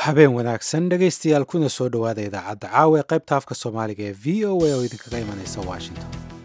habeen wanaagsan dhegaystayaal kuna soo dhowaada idaacadda caawa ee qaybta afka soomaaliga ee v o a oo idinkaga imanaysa washington.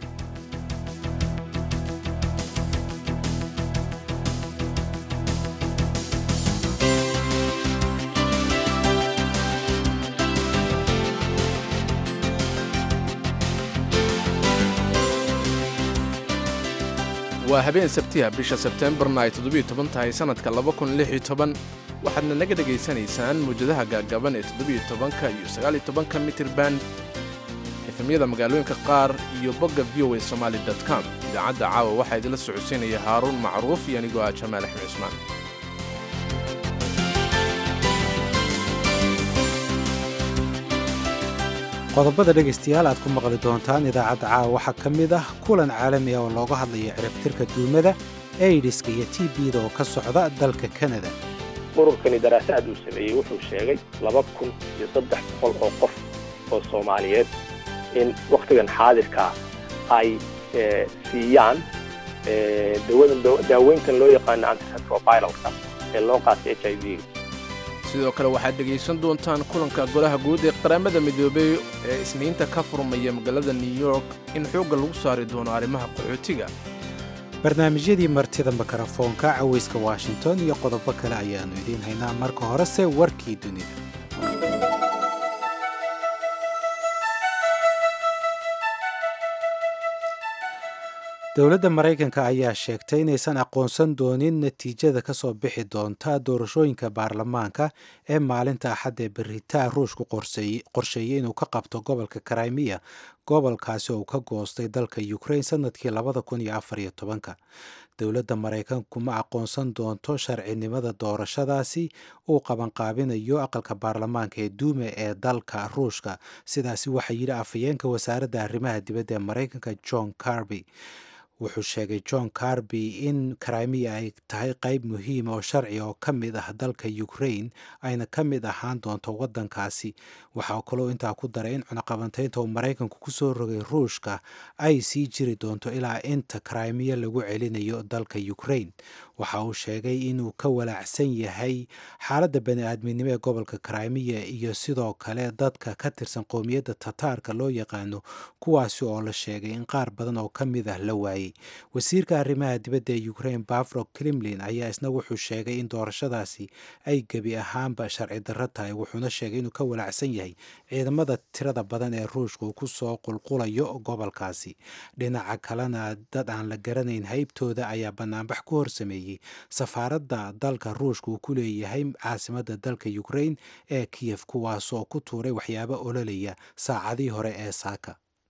waa habeen sabtiha bisha sebteembarna ay 17 tahay sanadka 2016 waxaadna naga dhegaysanaysaan muujadaha gaagaaban ee 17 iyo 19 mitirban efemyada magaalooyinka qaar iyo bogga voasomali.com. idaacadda caawa waxaa idinla socodsiinaya haaruun macruuf iyo anigoo ah jamaal axmed cusmaan. qodobada dhegaystayaal aad ku maqli doontaan idaacadda caawa waxaa ka mid ah kulan caalami ah oo looga hadlaya ciribtirka duumada aidiska iyo tbda oo ka socda dalka kanada. ururkani daraasaad uu sameeyey wuxuu sheegay 2,300 oo qof oo Soomaaliyeed in waqtigan xaadirka ay siiyaan daaweyntan loo yaqaan antiretroviralka ee loo qaatay HIV. sidoo kale waxaad dhegaysan doontaan kulanka golaha guud ee qaramada midoobay ee isniinta ka furmaya magaalada New York in xoogga lagu saari doono arrimaha qaxootiga. barnaamijyadii martida makarafoonka cawayska washington iyo qodobo kale ayaanu idiin haynaa. marka horese warkii dunida. dowladda maraykanka ayaa sheegtay inaysan aqoonsan doonin natiijada ka soo bixi doonta doorashooyinka baarlamaanka ee maalinta axad ee beritaa ruushku qorsheeyey inuu ka qabto gobolka Crimea, gobolkaasi oo uu ka goostay dalka Ukraine sanadkii 2014. dowladda maraykanku ma aqoonsan doonto sharcinimada doorashadaasi uu qabanqaabinayo aqalka baarlamaanka ee duume ee dalka ruushka. sidaasi waxaa yidhi afhayeenka wasaaradda arrimaha dibadda ee maraykanka John Kirby. wuxuu sheegay John Kirby in Crimea ay tahay qayb muhiim oo sharci oo ka mid ah dalka Ukraine ayna ka mid ahaan doonto waddankaasi. waxaa kaloo intaa ku daray in cunaqabantaynta uu maraykanku ku soo rogay ruushka ay sii jiri doonto ilaa inta Crimea lagu celinayo dalka Ukraine. waxa uu sheegay inuu ka walaacsan yahay xaaladda bani'aadminimo ee gobolka Crimea iyo sidoo kale dadka ka tirsan qowmiyadda Tataarka loo yaqaano, kuwaasi oo la sheegay in qaar badan oo ka mid ah la waayay. wasiirka arrimaha dibadda ee Ukraine Pavlo Klimlin ayaa isna wuxuu sheegay in doorashadaasi ay gebi ahaanba sharci darro tahay, wuxuuna sheegay inuu ka walaacsan yahay ciidamada tirada badan ee ruushka uu ku soo qulqulayo gobolkaasi. dhinaca kalena dad aan la garanayn haybtooda ayaa banaanbax ku horsameeyey safaaradda dalka ruushka uu ku leeyahay caasimadda dalka Ukraine ee Kiev, kuwaasoo ku tuuray waxyaabo ololaya saacadii hore ee saaka.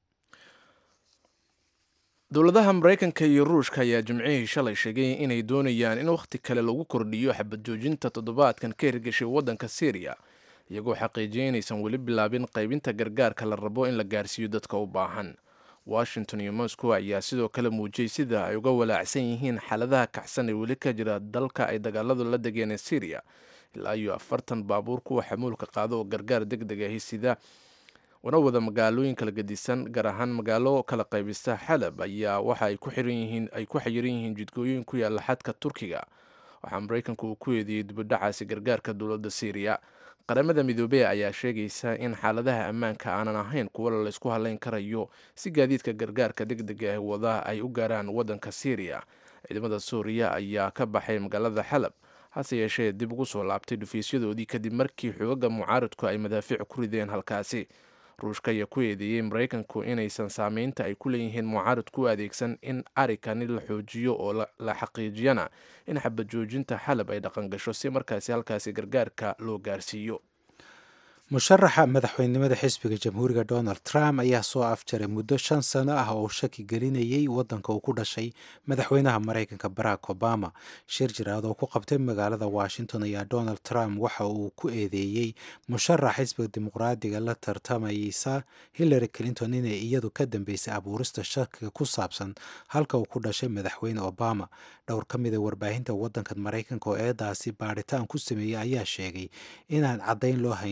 dowladaha maraykanka iyo ruushka ayaa jimcihii shalay sheegay inay doonayaan in wakhti kale lagu kordhiyo xabad joojinta toddobaadkan ka hirgashay waddanka Syria, iyagoo xaqiijiyay inaysan weli bilaabin qaybinta gargaarka la rabo in la gaarsiiyo dadka u baahan. Washington iyo Moscow ayaa sidoo kale muujiyay sida ay uga walaacsan yihiin xaaladaha kacsan ee weli ka jira dalka ay dagaaladu la degeen ee Syria. ilaa iyo 40 baabuur kuwa xamuulka qaado oo gargaar degdeg ah sida wana wada magaalooyin kala gedisan, gaar ahaan magaalo kala qaybista Xalab ayaa waxa ay ku xiran yihiin jidgooyin ku yaala xadka Turkiga. waxaa maraykanku uu ku eedeeyay dibadhacaasi gargaarka dowladda Syria. qaramada midoobey ayaa sheegaysa in xaaladaha ammaanka aanan ahayn kuwa la isku halayn karayo si gaadiidka gargaarka degdega ah wada ay u gaaraan waddanka Syria. ciidamada Suuriya ayaa ka baxay magaalada Xalab, hase yeeshee dib ugu soo laabtay dhufiisyadoodii kadib markii xoogagga mucaaradku ay madaafiic ku rideen halkaasi. ruushka ayaa ku eedeeyey maraykanku inaysan saameynta ay ku leeyihiin mucaaradku u adeegsan in arikani la xoojiyo oo la xaqiijiyana in xabad joojinta Xalab ay dhaqan gasho si markaasi halkaasi gargaarka loo gaarsiiyo. musharaxa madaxweynenimada xisbiga jamhuuriga Donald Trump ayaa soo afjaray muddo 5 sano ah oo shaki gelinayay waddanka uu ku dhashay madaxweynaha Maraykanka Barack Obama. shir jiraad oo ku qabtay magaalada Washington ayaa Donald Trump waxa uu ku eedeeyey musharaxa xisbiga dimuqraadiga la tartamaysa Hillary Clinton inay iyadu ka dambeysay abuurista shakiga ku saabsan halka uu ku dhashay madaxweyne Obama. dhowr ka mid ah warbaahinta waddanka Maraykanka oo eedaasi baaritaan ku sameeyay ayaa sheegay inaan caddayn loo haynin in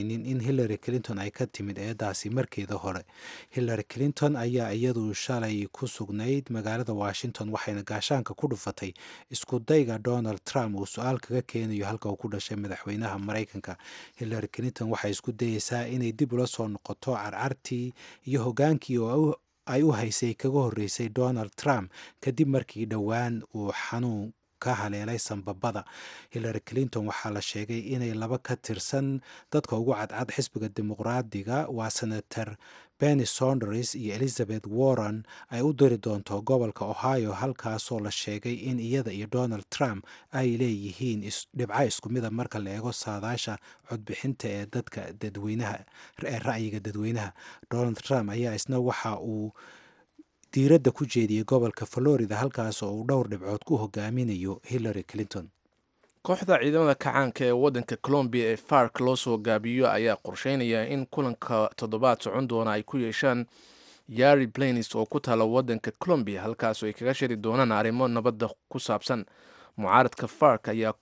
hillary clinton ay ka timid eedaasi markeeda hore. hillary clinton ayaa iyadu shalay ku sugnayd magaalada washington waxayna gaashaanka ku dhufatay isku dayga donald trump uu su-aal kaga keenayo halka uu ku dhashay madaxweynaha maraykanka. hillary clinton waxay isku dayeysaa inay dib ula soo noqoto carcartii iyo hogaankii oo ay u haysay kaga horreysay donald trump kadib markii dhowaan uu xanuun ka haleelay sanbabada. hillary clinton waxaa la sheegay inay laba ka tirsan dadka ugu cadcad xisbiga dimuqraadiga waa senator Bernie Sanders iyo Elizabeth Warren ay u diri doonto gobolka Ohio halkaasoo la sheegay in iyada iyo Donald Trump ay leeyihiin dhibco isku mid ah marka la eego saadaasha codbixinta ee dadka dadweynaha ee ra'yiga dadweynaha. Donald Trump ayaa isna waxa uu diiradda ku jeediyey gobolka Florida halkaasoo uu dhowr dhibcood ku hogaaminayo Hillary Clinton. kooxda ciidamada kacaanka ee waddanka Colombia ee FARC loo soo gaabiyo ayaa qorsheynaya in kulanka toddobaad socon doona ay ku yeeshaan Yari Plains oo ku taala waddanka Colombia halkaasoo ay kaga shiri doonaan arrimo nabadda ku saabsan. mucaaradka FARC ayaa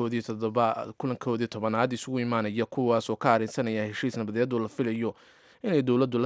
kulankoodii tobanaad isugu imaanaya kuwaas oo ka arrinsanaya heshiis nabadeed oo la filayo inay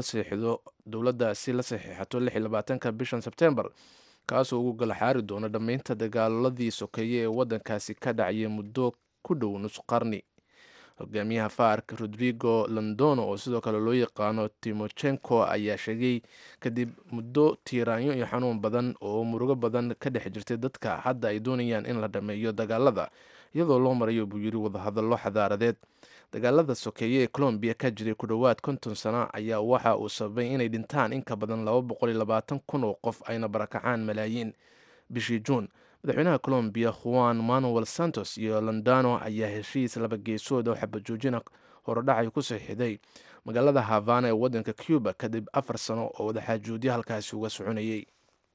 dowladdaasi la saxiixato 26 bishan Sebtembar kaasoo ugu galaxaari doona dhammaynta dagaaladii sokeeye ee waddankaasi ka dhacaya muddo ku dhow nus qarni. hogaamiyaha FARC Rodrigo Londono oo sidoo kale loo yaqaano Timochenko ayaa sheegay kadib muddo tiiraanyo iyo xanuun badan oo murugo badan ka dhex jirtay dadka hadda ay doonayaan in la dhameeyo dagaalada iyadoo loo marayo buu yiri wadahadallo xadaaradeed. dagaalada sokeeye ee Colombia ka jiray ku dhowaad 50 sano ayaa waxa uu sababay inay dhintaan in ka badan 220,000 oo qof ayna barakacaan malaayiin. bishii Juun madaxweynaha Colombia Juan Manuel Santos iyo Londano ayaa heshiis laba geesood oo xabajoojin horodhacay ku saxiixday magaalada Havana ee waddanka Cuba kadib 4 sano oo wadaxaajoodyo halkaasi uga soconayay.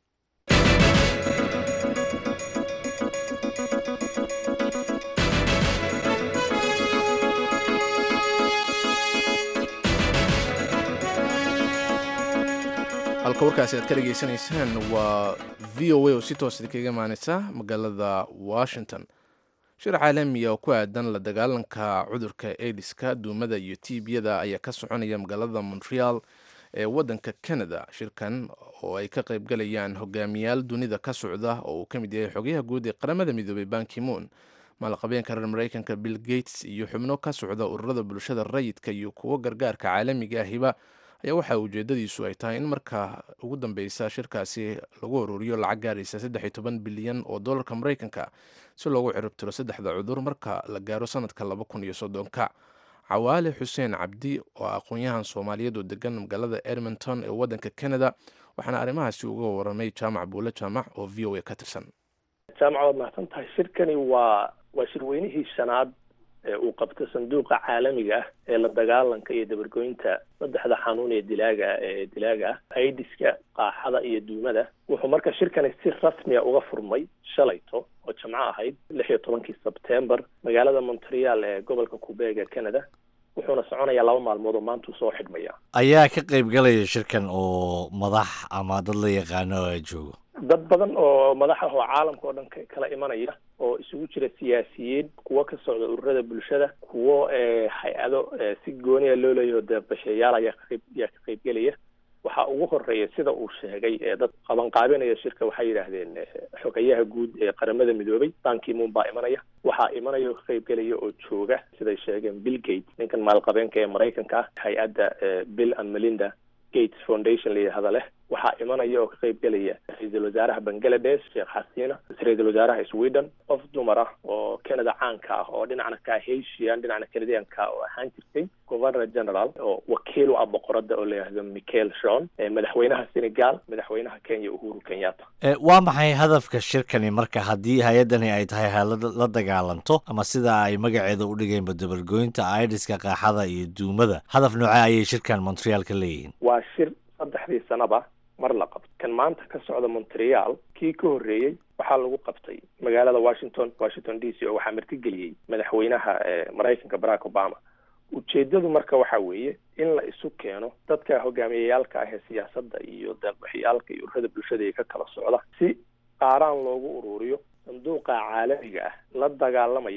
halka warkaasi aad ka dhageysanaysaan waa VOA oo si toos ah kaga imaaneysa magaalada Washington. shir caalami oo ku aadan la dagaalanka cudurka AIDS-ka duumada iyo TB-da ayaa ka soconaya magaalada Montreal ee waddanka Canada. shirkan oo ay ka qayb galayaan hogaamiyaal dunida ka socda oo uu ka mid yahay xogayaha guud ee qaramada midoobay Ban Ki-moon, maalqabeenka reer Mareykanka Bill Gates iyo xubno ka socda ururada bulshada rayidka iyo kuwa gargaarka caalamiga ahiba ayaa waxa ujeedadiisu ay tahay in marka ugu dambeysa shirkaasi lagu ururiyo lacag gaaraysa 13 bilyan oo dollarka Mareykanka si loogu ciribtiro saddexda cudur marka la gaaro sanadka 2030. Cawaale Xuseen Cabdi oo aqoon-yahan Soomaaliyeed oo degan magaalada Edmonton ee waddanka Canada waxaana arrimahaasi uga waramay Jaamac Buule Jaamac oo VOA ka tirsan. jaamac mahadsan tahay. shirkani waa shirweynihii shanaad uu qabto sanduuqa caalamiga ah ee la dagaalanka iyo dabargoynta saddexda xanuun ee dilaaga ah AIDS-ka, qaaxada iyo duumada. wuxuu marka shirkani si rasmi ah uga furmay shalayto oo Jimco ahayd 16 Sebtembar magaalada Montreal ee gobolka Quebec ee Canada. wuxuuna soconayaa 2 maalmood oo maanta soo xidhmaya. ayaa ka qayb galaya shirkan oo madax ama dad la yaqaano ay joogo? dad badan oo madax ah oo caalamka oo dhan kala imanaya oo isugu jira siyaasiyiin, kuwo ka socda ururada bulshada, kuwo hay-ado si gooni ah loo leeyahay deeq-bixiyayaal ayaa ka qayb gelaya. waxaa ugu horeeya sida uu sheegay dad qabanqaabinaya shirka waxay yidhaahdeen xogayaha guud ee qaramada midoobay Ban Ki-moon baa imanaya. waxaa imanaya oo ka qayb gelaya oo jooga siday sheegeen Bill Gates, ninkan maalqabeenka ee Mareykanka ah, hay-adda Bill and Melinda Gates Foundation la yidhaahdo leh. waxaa imanaya oo ka qayb gelaya ra'iisul wasaaraha Bangladesh Sheikh Hasina, ra'iisul wasaaraha Sweden, qof dumar ah oo Canada caanka ah oo dhinacna ka Hessian dhinacna Canadian-ka oo ahaan jirtay Governor General oo wakiil u ah boqorada oo la yiraahdo Michael Shawn, madaxweynaha Senegal, madaxweynaha Kenya Uhuru Kenyatta. waa maxay hadafka shirkani marka haddii hay-adani ay tahay la dagaalanto ama sida ay magaceeda u dhigeen dabargoynta AIDS-ka, qaaxada iyo duumada? hadaf noocee ayay shirkan Montreal ka leeyihiin? waa shir 3 sanaba mar la qabto. kan maanta ka socda Montreal kii ka horeeyay waxaa lagu qabtay magaalada Washington DC oo waxaa martigeliyay madaxweynaha Mareykanka Barack Obama. ujeedadu marka waxa weeye in la isu keeno dadka hogaamiyayaalka ah ee siyaasadda iyo deeq-bixiyaalka iyo ururada bulshada ee ka kala socda si qaaraan loogu ururiyo sanduuqa caalamiga ah la dagaalamaya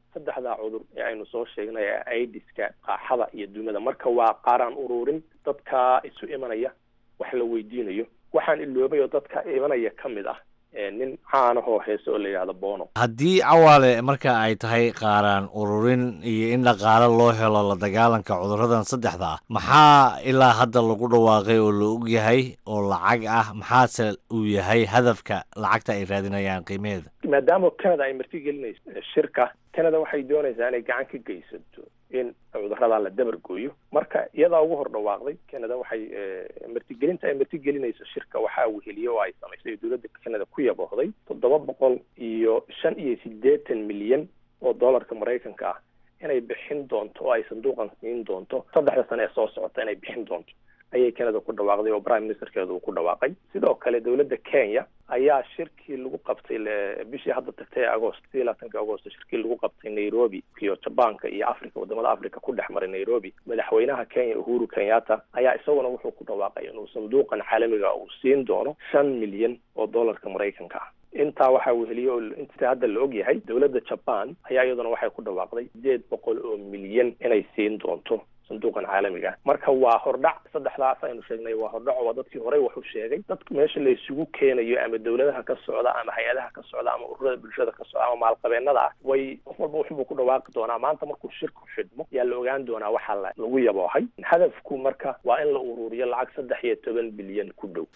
saddexdaa cudur ee aynu soo sheegnay ee aidiska, qaaxada iyo duumada. marka waa qaaraan ururin dadka isu imanaya wax la weydiinayo. waxaan iloobay oo dadka imanaya ka mid ah nin caanahoo heese oo la yidhahdo Bono. haddii cawaale marka ay tahay qaaraan ururin iyo in dhaqaale loo helo la dagaalanka cudurradan saddexda ah, maxaa ilaa hadda lagu dhawaaqay oo la og yahay oo lacag ah? maxaase uu yahay hadafka lacagta ay raadinayaan qiimaheeda? maadaama Canada ay martigelinayso shirka, Canada waxay doonaysaa inay gacan ka geysato in cudurrada la dabar gooyo. marka iyadaa ugu hor dhawaaqday Canada waxay martigelinayso shirka waxaa weheliyo oo ay samaysay dowladda Canada ku yaboohday 785 milyan oo dollarka Mareykanka ah inay bixin doonto oo ay sanduuqan siin doonto 3 sano ee soo socota inay bixin doonto ayay Canada ku dhawaaqday oo Prime Ministerkeedu uu ku dhawaaqay. sidoo kale dowladda Kenya ayaa shirkii lagu qabtay bishii hadda tagtay August 20 August shirkii lagu qabtay Nairobi iyo Jabanka iyo Afrika, wadamada Afrika ku dhex maray Nairobi. madaxweynaha Kenya Uhuru Kenyatta ayaa isaguna wuxuu ku dhawaaqay inuu sanduuqan caalamiga uu siin doono 5 milyan oo dollarka Mareykanka ah. intaa waxaa weheliyo inta hadda la og yahay dowladda Japan ayaa iyaduna waxay ku dhawaaqday 800 milyan inay siin doonto sanduuqan caalamiga. marka waa hordhac. saddexdaas aynu sheegnay waa hordhac oo dadkii horey wuxuu sheegay dadka meesha la isugu keenayo ama dowladaha ka socda ama hay-adaha ka socda ama ururada bulshada ka socda ama maalqabeennada ah way qof walba wuxuu ku dhawaaqi doonaa. maanta markuu shirku xidhmo yaa la ogaan doonaa waxa lagu yaboohay. hadafku marka waa in la ururiyo lacag 13 bilyan ku dhow.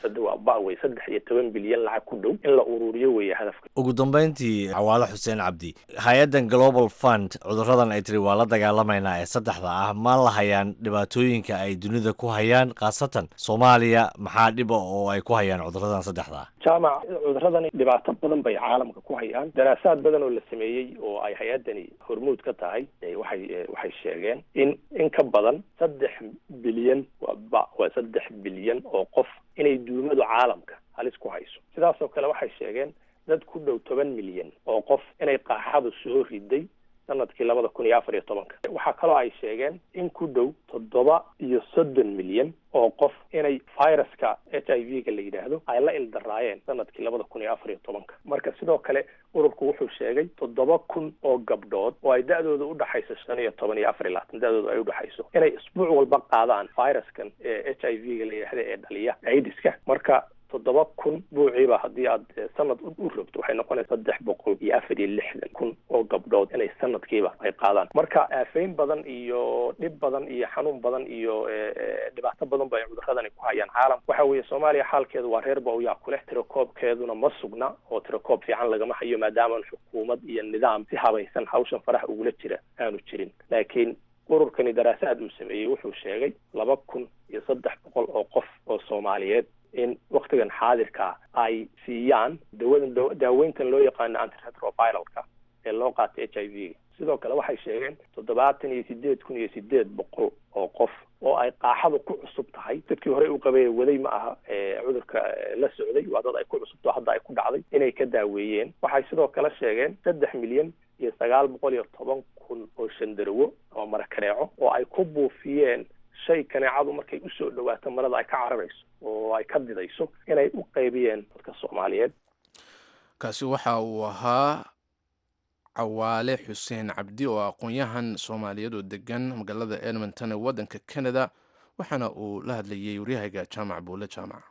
13 bilyan lacag ku dhow in la ururiyo weeye hadafka. ugu dambeyntii cawaale xuseen cabdi, hay-addan Global Fund cudurradan ay tiri waa la dagaalamaynaa ee saddexda ah, ma la hayaan dhibaatooyinka ay dunida ku hayaan, khaasatan Soomaaliya maxaa dhiba oo ay ku hayaan cudurradan saddexda ah? jaamac, cudurradani dhibaato badan bay caalamka ku hayaan. daraasaad badan oo la sameeyey oo ay hay-addani hormuud ka tahay waxay sheegeen in ka badan 3 bilyan waa 3 bilyan oo qof inay duumadu caalamka halis ku hayso. sidaasoo kale waxay sheegeen dad ku dhow 10 milyan oo qof inay qaaxadu soo riday sanadkii 2014. waxaa kaloo ay sheegeen in ku dhow 37 milyan oo qof inay viruska HIV-ga la yidhaahdo ay la ildaraayeen sanadkii 2014. marka sidoo kale ururku wuxuu sheegay 7,000 oo gabdhood oo ay da-dooda u dhaxayso 15 iyo 24 da-dooda ay u dhaxayso inay isbuuc walba qaadaan viruskan HIV-ga la yidhaahdo ee dhaliya aidiska. marka 7,000 buuciiba haddii aad sanad u rogto waxay noqonaysaa 364,000 oo gabdhood inay sanadkiiba ay qaadaan. marka aafayn badan iyo dhib badan iyo xanuun badan iyo dhibaato badan bay cudurradani ku hayaan caalamka. waxa weeye Soomaaliya xaalkeedu waa reer bawyaa ku leh. tirakoobkeeduna ma sugna oo tirakoob fiican lagama hayo maadaama xukuumad iyo nidaam si habaysan hawshan faraha ugula jira aanu jirin. laakiin ururkani daraasaad uu sameeyey wuxuu sheegay 2,300 oo qof oo Soomaaliyeed in waqtigan xaadirka ay siiyaan daaweyntan loo yaqaano antiretroviralka ee loo qaato HIV. sidoo kale waxay sheegeen 78,800 oo qof oo ay qaaxadu ku cusub tahay. dadkii hore u qabay waday ma aha cudurka la socday, waa dad ay ku cusubto hadda ay ku dhacday inay ka daaweeyeen. waxay sidoo kale sheegeen 3 milyan iyo 910,000 oo shandarwo oo marakaneeco oo ay ku buufiyeen shay kaneecadu markay u soo dhawaato marada ay ka cararayso oo ay ka didayso inay u qaybiyeen dadka Soomaaliyeed. kaasi waxa uu ahaa cawaale xuseen cabdi oo aqoon-yahan Soomaaliyeed oo degan magaalada Edmonton ee waddanka Canada, waxaana uu la hadlayay waryahayga Jaamac Buule Jaamac.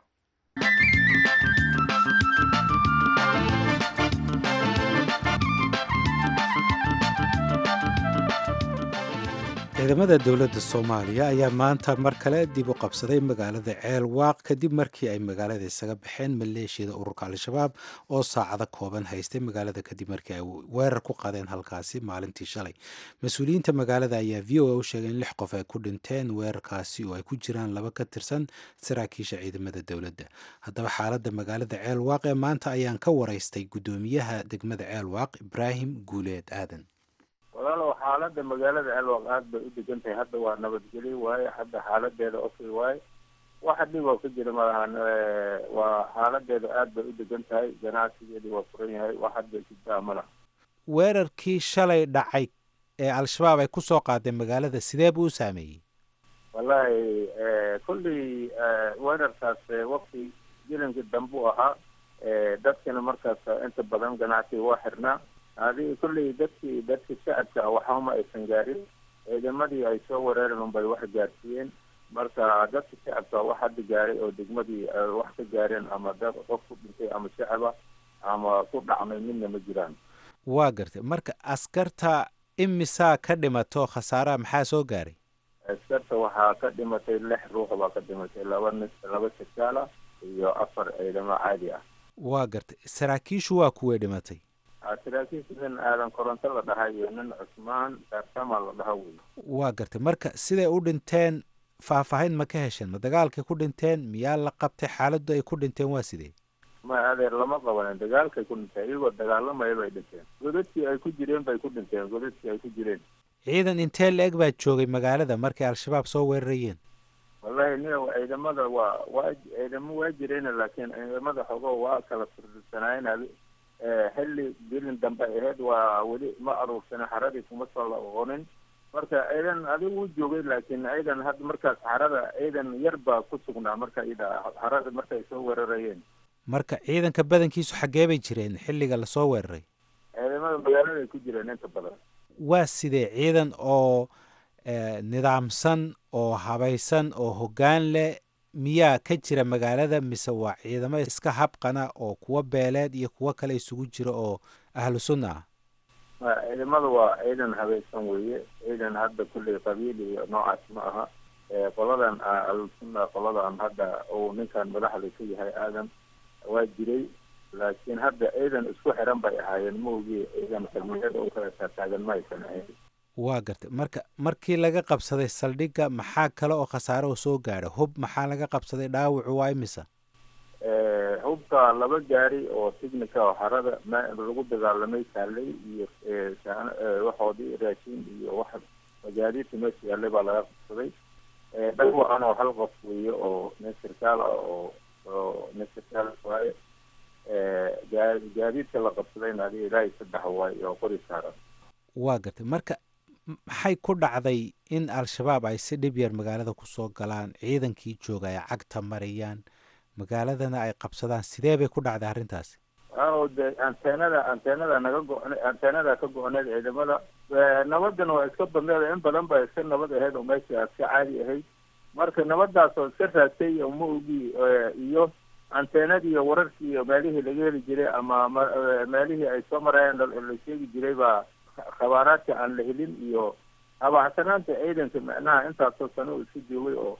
ciidamada dowladda Soomaaliya ayaa maanta mar kale dib u qabsaday magaalada Ceelwaaq kadib markii ay magaalada isaga baxeen maleeshiyada ururka Al-Shabaab oo saacado kooban haystay magaalada kadib markii ay weerar ku qaadeen halkaasi maalintii shalay. mas-uuliyiinta magaalada ayaa VOA u sheegay in 6 qof ay ku dhinteen weerarkaasi oo ay ku jiraan 2 ka tirsan saraakiisha ciidamada dowladda. haddaba xaaladda magaalada Ceelwaaq ee maanta ayaan ka waraystay gudoomiyaha degmada Ceelwaaq Ibraahim Guuleed Aadan. walaalow xaaladda magaalada Ceelwaaq aad bay u degan tahay. hadda waa nabadgelyo waaye, hadda xaaladeeda okay waaye, waxa dhib oo ka jira malahan. waa xaaladeeda aad bay u degan tahay, ganacsigeedii waa furan yahay, wax hadda jirtaa malaha. weerarkii shalay dhacay ee Al-Shabaab ay ku soo qaadeen magaalada sidee buu u saameeyey? wallaahi kullii weerarkaas waqti jilinkii dambe u ahaa. dadkana markaas inta badan ganacsiga waa xirnaa. adiga kulley dadkii shacabka waxba ma aysan gaarin, ciidamadii ay soo weerareen unbay wax gaarsiiyeen. marka dadka shacabka wax hadda gaaray oo degmadii wax ka gaareen ama dad qof ku dhintay ama shacaba ama ku dhacmay midna ma jiraan. waa gartay. marka askarta imisaa ka dhimato khasaaraha maxaa soo gaaray? askarta waxaa ka dhimatay 6 ruux baa ka dhimatay, 2 sarkaal iyo 4 ciidamo caadi ah. waa gartay. saraakiishu waa kuway dhimatay? saraakiishu nin aadan koronto la dhahay iyo nin cusmaan saartama la dhaha wey. waa gartay. marka siday u dhinteen faahfaahin ma ka hesheen? ma dagaalkay ku dhinteen? miyaa la qabtay? xaaladdu ay ku dhinteen waa sidee? ma adeer lama qabanin, dagaalkay ku dhinteen, iyagoo dagaalamaya bay dhinteen. godadkii ay ku jireen bay ku dhinteen, godadkii ay ku jireen. ciidan intee la-eg baa joogay magaalada markay al-shabaab soo weerarayeen? wallahi nin ciidamada ciidamo waa jireen, laakiin ciidamada xogo waa kala firdisanaayeen. xilli bilin dambe ahayd waa weli ma aruursanin, xaradii kuma soo laqonin. marka ciidan adigu u joogay, laakiin ciidan hadda markaas xarada ciidan yar baa ku sugnaa marka xarada markay soo weerarayeen. marka ciidanka badankiisu xaggee bay jireen xilliga lasoo weeraray? ciidamada magaaladay ku jireen inta badan. waa sidee ciidan oo nidaamsan oo habaysan oo hoggaan leh miyaa ka jira magaalada, mise waa ciidamo iska habqana oo kuwa beeleed iyo kuwo kale isugu jira oo ahlu sunna ah? ciidamada waa ciidan habaysan weeye, ciidan hadda kulley qabiil iyo noocaas ma aha. qoladan ahlu sunna, qoladan hadda uu ninkan madaxda ka yahay aadan waa jiray, laakiin hadda ciidan isku xiran bay ahaayeen, maogii ciidan xilmiyeed oo kala taataagan ma aysan ahayn. waa gartay. markii laga qabsaday saldhigga maxaa kale oo khasaare oo soo gaadha? hub maxaa laga qabsaday? dhaawacu waa imisa? hubka 2 gaari oo tignika oo xarada lagu dagaalamay saalay iyo waxoodii raashin iyo wax magaadiidka meesha yaallay baa laga qabsaday. dhaawacan oo 1 qof weeye oo nin sarkaal ah oo nin sarkaal waaye. gaadiidka la qabsadayna adiga ilaahay 3 waaye oo qori saaran. waa gartay. marka maxay ku dhacday in al-shabaab ay si dhib yar magaalada kusoo galaan, ciidankii jooga ay cagta mariyaan, magaaladana ay qabsadaan? sidee bay ku dhacday arrintaasi? de anteenada naga anteenada ka go-oneed ciidamada. nabadana waa iska badneed, in badan baa iska nabad ahayd oo meesha iska caadi ahayd. marka nabadaas oo iska raagtay oo maogii iyo anteenadii iyo wararkii iyo meelihii laga heli jiray ama meelihii ay soo marayeen la sheegi jiray baa khabaaraadka aan la helin iyo habacsanaanta ciidanka macnaha intaasoo sano isku joogay oo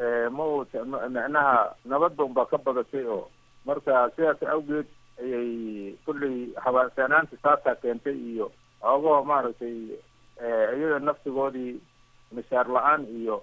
macnaha nabadda unbaa ka badatay. oo marka sidaas awgeed ayay kulley habacsanaanta saasaa keentay iyo oogoo maaragtay iyaga naftigoodii mishaar la-aan iyo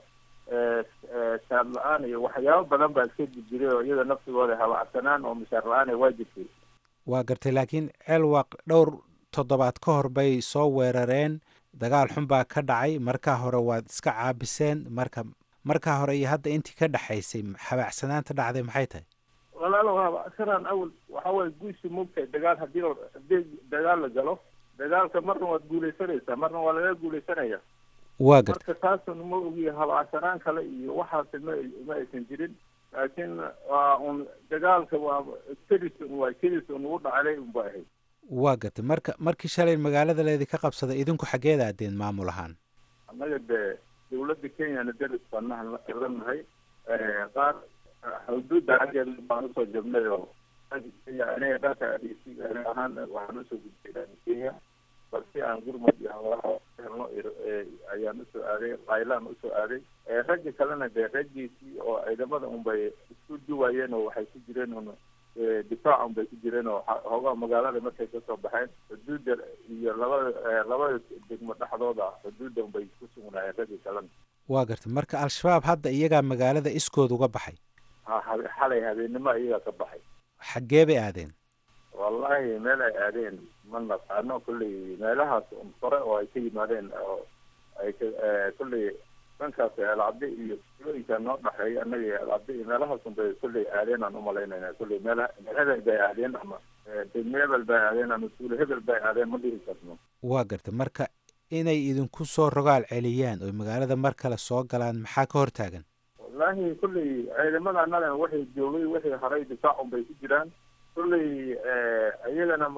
saad la-aan iyo waxyaabo badan baa iska jiray oo iyaga naftigooda habacsanaan oo mishaar la-aan waa jirtay. waa gartay. laakiin ceelwaaq dhowr toddobaad ka hor bay soo weerareen, dagaal xun baa ka dhacay. markaa hore waad iska caabiseen. markaa hore iyo hadda intii ka dhexaysay habacsanaanta dhacday maxay tahay? walaalow habacsanaan awal waxa waye guushi moogtahay dagaal hadii dagaal la galo, dagaalka marna waad guulaysanaysaa, marna waa laga guulaysanaya. waa gartay. marka taasun ma ogiya habacsanaan kale iyo waxaas ma aysan jirin, laakiin waa un dagaalka waa kedis ugu dhacday unba ahayd. waa gartay. markii shalay magaalada leedi ka qabsaday idinku xaggeeda aadeen maamul ahaan? annaga dee dawladda kenyana deris baanaha lanahay. qaar xuduudda xaggeeda baan usoo jabnay oo aniga dhanka ahaan waxaan usoo gudbay kenya, balsi aan gurmud iyo helno ayaan usoo aaday, qaylaan usoo aaday. ragga kalena dee raggiisii oo ciidamada unbay isku duwaayeen oo waxay ku jireen un difaac unbay ku jireen oo hoogaa magaalada markay kasoo baxeen xuduudda iyo labada degmo dhexdooda xuduudda unbay ku sugnaayeen ragga kalena. waa gartay. marka al-shabaab hadda iyagaa magaalada iskood uga baxay? xalay habeenimo iyagaa ka baxay. xaggee bay aadeen? wallahi meel ay aadeen ma naqaano, kulley meelahaas hore oo ay ka yimaadeen oo ay kulley dhankaas alcabdi iyo tulooyinka noo dhexeeya annaga iyo alcabdi iyo meelahaas unbay kulley aadeen aan umalaynayna. kulley meel hebel bay aadeen ama degme hebel bay aadeen ama tuulo hebel bay aadeen ma dhihi karno. waa gartay. marka inay idinku soo rogaal celiyaan oo magaalada mar kale soo galaan maxaa ka hortaagan? wallahi kulley ciidamada annagan waxay joogay wixii haray difaac unbay ku jiraan. kulley iyagana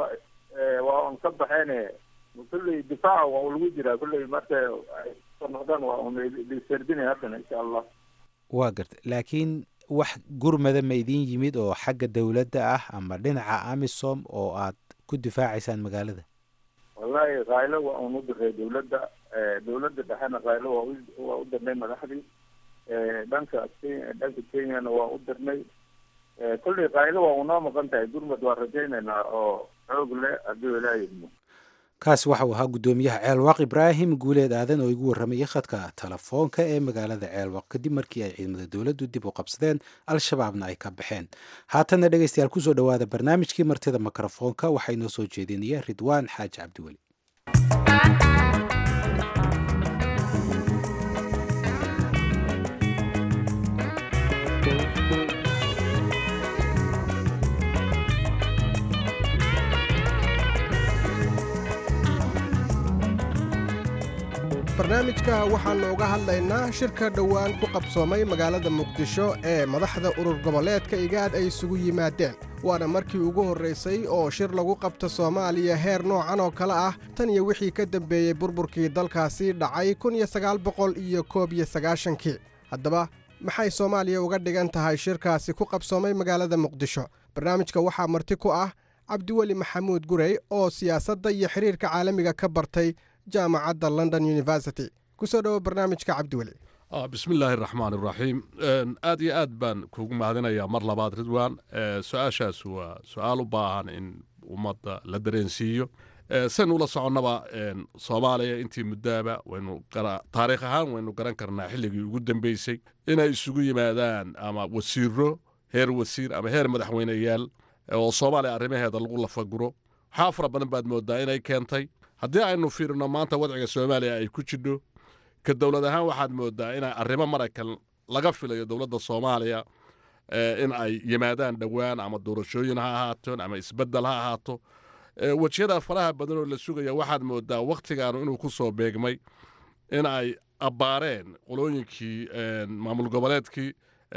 waa un ka baxeen kulley difaaca waa lagu jiraa kulley marka ay soo noqdaan waa un lisardinaya haddana insha allah. waa gartay laakiin wax gurmada ma idiin yimid oo xagga dowladda ah ama dhinaca amisom oo aad ku difaacaysaan magaalada? wallahi qaylo waa un u diray dowladda dhexena qaylo waa u dirnay madaxdii dhanka kenyana waa u dirnay kulley qaylo waa unoo maqan tahay gurmad waa rajaynaynaa oo xoog leh haddii ilaahay idmo. kaasi waxa uu ahaa guddoomiyaha ceelwaaq ibraahim guuleed aadan oo igu warramayay khadka telefoonka ee magaalada ceelwaaq kadib markii ay ciidamada dowladdu dib u qabsadeen al-shabaabna ay ka baxeen. haatanna dhegaystayaal kusoo dhowaada barnaamijkii martida mikrofoonka waxaa inoo soo jeedinaya ridwaan xaaji cabdiweli. barnaamijka waxaannu uga hadlaynaa shirka dhowaan ku qabsoomay magaalada muqdisho ee madaxda urur goboleedka igaad ay isugu yimaadeen waana markii ugu horraysay oo shir lagu qabto soomaaliya heer noocan oo kale ah tan iyo wixii ka dambeeyey burburkii dalkaasi dhacay kii. haddaba maxay soomaaliya uga dhigan tahay shirkaasi ku qabsoomay magaalada muqdisho? barnaamijka waxaa marti ku ah cabdiweli maxamuud gurey oo siyaasadda iyo xiriirka caalamiga ka bartay jaamacadda london university. kusoo dhowo barnaamijka cabdiweli. bismillaahi raxmaan iraxiim. aad iyo aad baan kuugu mahadinayaa mar labaad ridwaan. su-aashaas waa su-aal u baahan in ummadda la dareensiiyo. saynu ula soconnaba soomaaliya intii muddaaba taariikh ahaan waynu garan karnaa xilligii ugu dambeysay inay isugu yimaadaan ama wasiiro heer wasiir ama heer madaxweyneyaal oo soomaaliya arrimaheeda lagu lafaguro. waxaa fara badan baad mooddaa inay keentay. haddii aynu fiirino maanta wadciga soomaaliya ay ku jidho ka dowlad ahaan waxaad mooddaa inay arrimo maraykan laga filayo dowladda soomaaliya in ay yimaadaan dhowaan ama doorashooyin ha ahaato ama isbeddel ha ahaato. wejiyada faraha badanoo la sugaya waxaad mooddaa wakhtigaanu inuu ku soo beegmay in ay abbaareen qolooyinkii maamul goboleedkii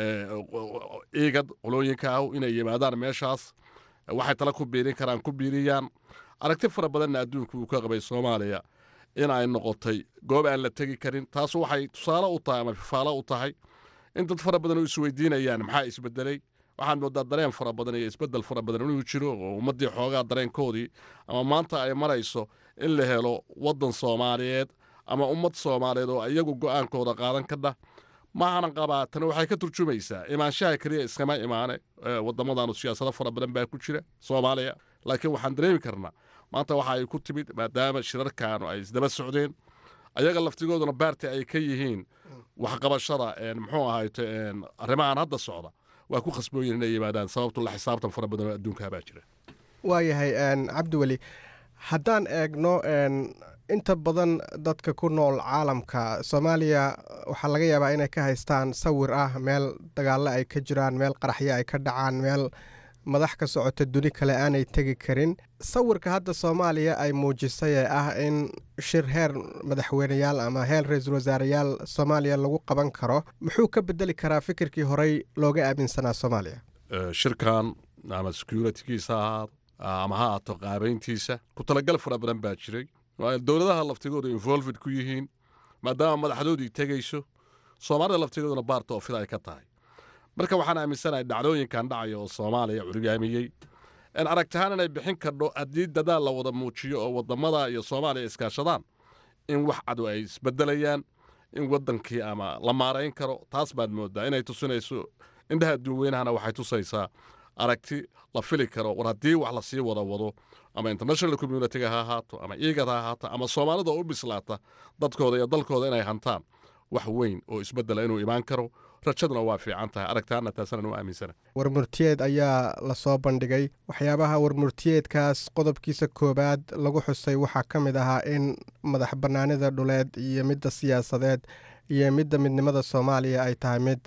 igad qolooyinka ah inay yimaadaan meeshaas waxay tala ku biirin karaan ku biiriyaan. aragti fara badanna adduunku uu ka qabay soomaaliya in ay noqotay goob aan la tegi karin. taas waxay tusaale u tahay ama fifaalo u tahay in dad fara badan oo isweydiinayaan maxaa isbedelay. waxaad mooddaa dareen fara badan iyo isbeddel fara badan inuu jiro oo ummaddii xoogaa dareenkoodii ama maanta ay marayso in la helo waddan soomaaliyeed ama ummad soomaaliyeed oo iyagu go'aankooda qaadan kadha. maahanan qabaa tani waxay ka turjumaysaa imaanshaha keliya iskama imaane waddamadanu siyaasado fara badan baa ku jira soomaaliya. laakiin waxaan dareemi karnaa maanta waxa ay ku timid maadaama shirarkaanu ay isdaba socdeen ayaga laftigooduna baarti ay ka yihiin waxqabashada muxuu ahayte arrimahan hadda socda waa ku khasbooyin inay yimaadaan sababtu la xisaabtan fara badan oo adduunka baa jira. waayahay cabdiweli haddaan eegno inta badan dadka ku nool caalamka soomaaliya waxaa laga yaabaa inay ka haystaan sawir ah meel dagaallo ay ka jiraan, meel qaraxyo ay ka dhacaan, meel madax ka socota duni kale aanay tegi karin. sawirka hadda soomaaliya ay muujisay ee ah in shir heer madaxweyneyaal ama heer ra-iisul wasaareyaal soomaaliya lagu qaban karo muxuu ka bedeli karaa fikirkii horey looga aaminsanaa soomaaliya? shirkan ama securitygiisa ahaado ama ha ahaato qaabayntiisa ku talagal fara badan baa jiray. dowladaha laftigooda involved ku yihiin maadaama madaxdoodii tegayso soomaalida laftigooduna baarta oo fida ay ka tahay. marka waxaan aaminsanahay dhacdooyinkan dhacaya oo soomaaliya curyaamiyey in aragtahaan inay bixin kardho haddii dadaal la wada muujiyo oo wadamada iyo soomaaliya iskaashadaan in wax cadu ay isbedelayaan in wadankii ama la maarayn karo. taas baad mooddaa inay tusinayso indhaha adduunweynahana waxay tusaysaa aragti la fili karo war haddii wax lasii wado ama international communitiga ha ahaato ama igad ha ahaato ama soomaalida oo u bislaata dadkooda iyo dalkooda inay hantaan wax weyn oo isbedela inuu imaan karo. rajaduna waa fiican tahay aragtaana taasana u aaminsana. warmurtiyeed ayaa lasoo bandhigay. waxyaabaha warmurtiyeedkaas qodobkiisa koowaad lagu xusay waxaa ka mid ahaa in madax bannaanida dhuleed iyo midda siyaasadeed iyo midda midnimada soomaaliya ay tahay mid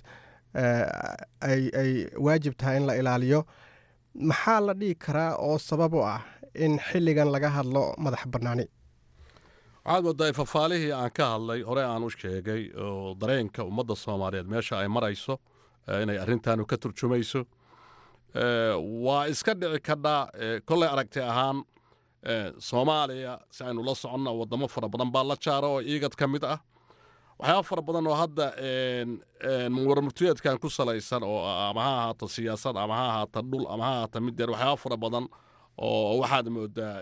ay waajib tahay in la ilaaliyo. maxaa la dhihi karaa oo sabab u ah in xilligan laga hadlo madax bannaani? waxaad mooddaa fafaalihii aan ka hadlay hore aan u sheegay oo dareenka ummadda soomaaliyeed meesha ay marayso inay arrintaanu ka turjumayso waa iska dhici kadhaa kolley aragti ahaan soomaaliya si aynu la soconno wadamo fara badan baa la jaara oo iigad ka mid ah waxyaaba fara badan oo hadda warmurtiyeedkan ku salaysan oo ama ha ahaato siyaasad ama ha ahaato dhul ama ha ahaato mid yar waxyaaba fara badan oo waxaad moodaa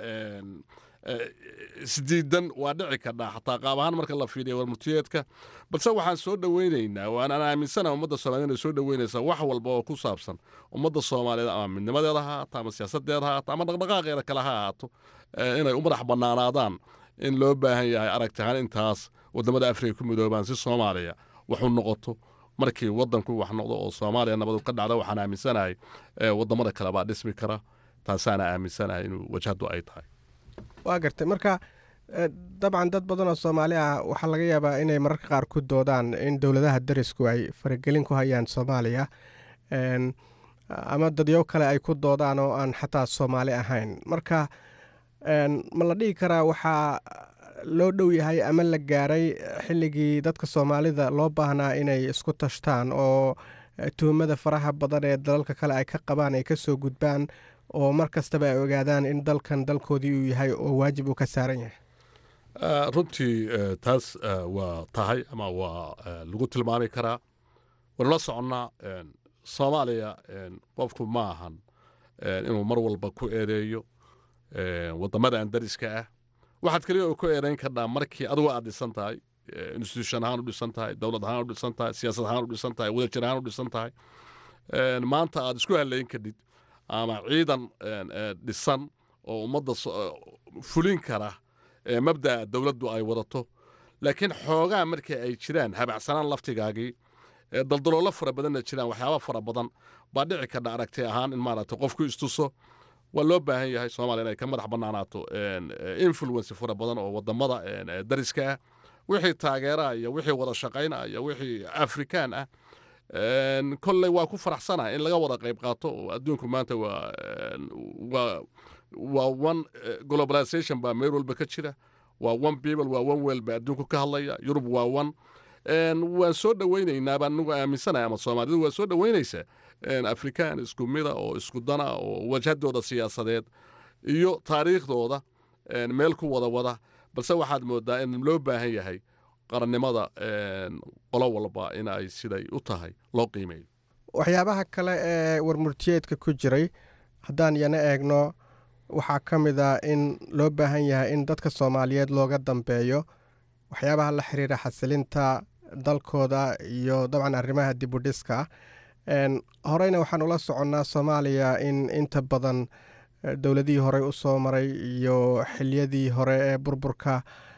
isdiidan waa dhici kadhaa xataa qaab ahaan marka la fiiriya warmurtiyeedka balse waxaan soo dhoweynaynaa waanaan aaminsana ummadda soomaaliyed inay soo dhoweynaysaa wax walba oo ku saabsan ummadda soomaaliyeed ama midnimadeeda ha ahaato ama siyaasadeeda ha ahaato ama dhaqdhaqaaqeeda kale ha ahaato inay u madax bannaanaadaan in loo baahan yahay aragtihaan intaas wadamada afrika ku midoobaan si soomaaliya waxu noqoto markii wadanku wax noqdo oo soomaaliya nabadu ka dhacdo waxaan aaminsanahay wadamada kale baa dhismi kara taasaana aaminsanahay inuu wajhadu ay tahay waa gartay marka dabcan dad badan oo soomaali ah waxaa laga yaabaa inay mararka qaar ku doodaan in dowladaha darisku ay faragelin ku hayaan soomaaliya ama dadyo kale ay ku doodaan oo aan xataa soomaali ahayn marka ma la dhihi karaa waxaa loo dhow yahay ama la gaaray xilligii dadka soomaalida loo baahnaa inay isku tashtaan oo tuhumada faraha badan ee dalalka kale ay ka qabaan ay ka soo gudbaan oo mar kastaba ay ogaadaan in dalkan dalkoodii uu yahay oo waajib uu ka saaran yahay runtii taas waa tahay ama waa lagu tilmaami karaa waanula soconnaa soomaaliya qofku ma ahan inuu mar walba ku eedeeyo wadamadan dariska ah waxaad keliya oo ku eedayn kardhaa markii adigu aad dhisan tahay institution ahaan u dhisan tahay dowlad ahaan u dhisan tahay siyaasad ahaan u dhisan tahay wadajir ahaan u dhisan tahay maanta aad isku halayn kadhid ama ciidan dhisan oo ummadda fulin kara mabda'a dowladdu ay wadato laakiin xoogaa markii ay jiraan habacsanaan laftigaagii daldaloolo fara badanna jiraan waxyaaba fara badan baa dhici kardha aragti ahaan in maaragtay qofku istuso waa loo baahan yahay soomaaliya inay ka madax bannaanaato influence fara badan oo wadamada dariska ah wixii taageeraa iyo wixii wada shaqaynaa iyo wixii afrikaan ah kolley waa ku faraxsanaha in laga wada qayb qaato oo adduunku maanta waa one globalization baa meel walba ka jira waa one people waa one world baa adduunku ka hadlaya yurub waa one waan soo dhoweynaynaa baan anigu aaminsanahay ama soomaalidu waa soo dhoweynaysaa afrikaan isku mida oo isku dana oo wajhadooda siyaasadeed iyo taariikhdooda meel ku wada balse waxaad moodaa in loo baahan yahay qarannimada qolo walba in ay siday u tahay loo qiimeeyo waxyaabaha kale ee warmurtiyeedka ku jiray haddaan iyana eegno waxaa ka mid a in loo baahan yahay in dadka soomaaliyeed looga dambeeyo waxyaabaha la xiriira xasilinta dalkooda iyo dabcan arrimaha dibudhiska horeyna waxaan ula soconnaa soomaaliya in inta badan dowladihii horey u soo maray iyo xiliyadii hore ee burburka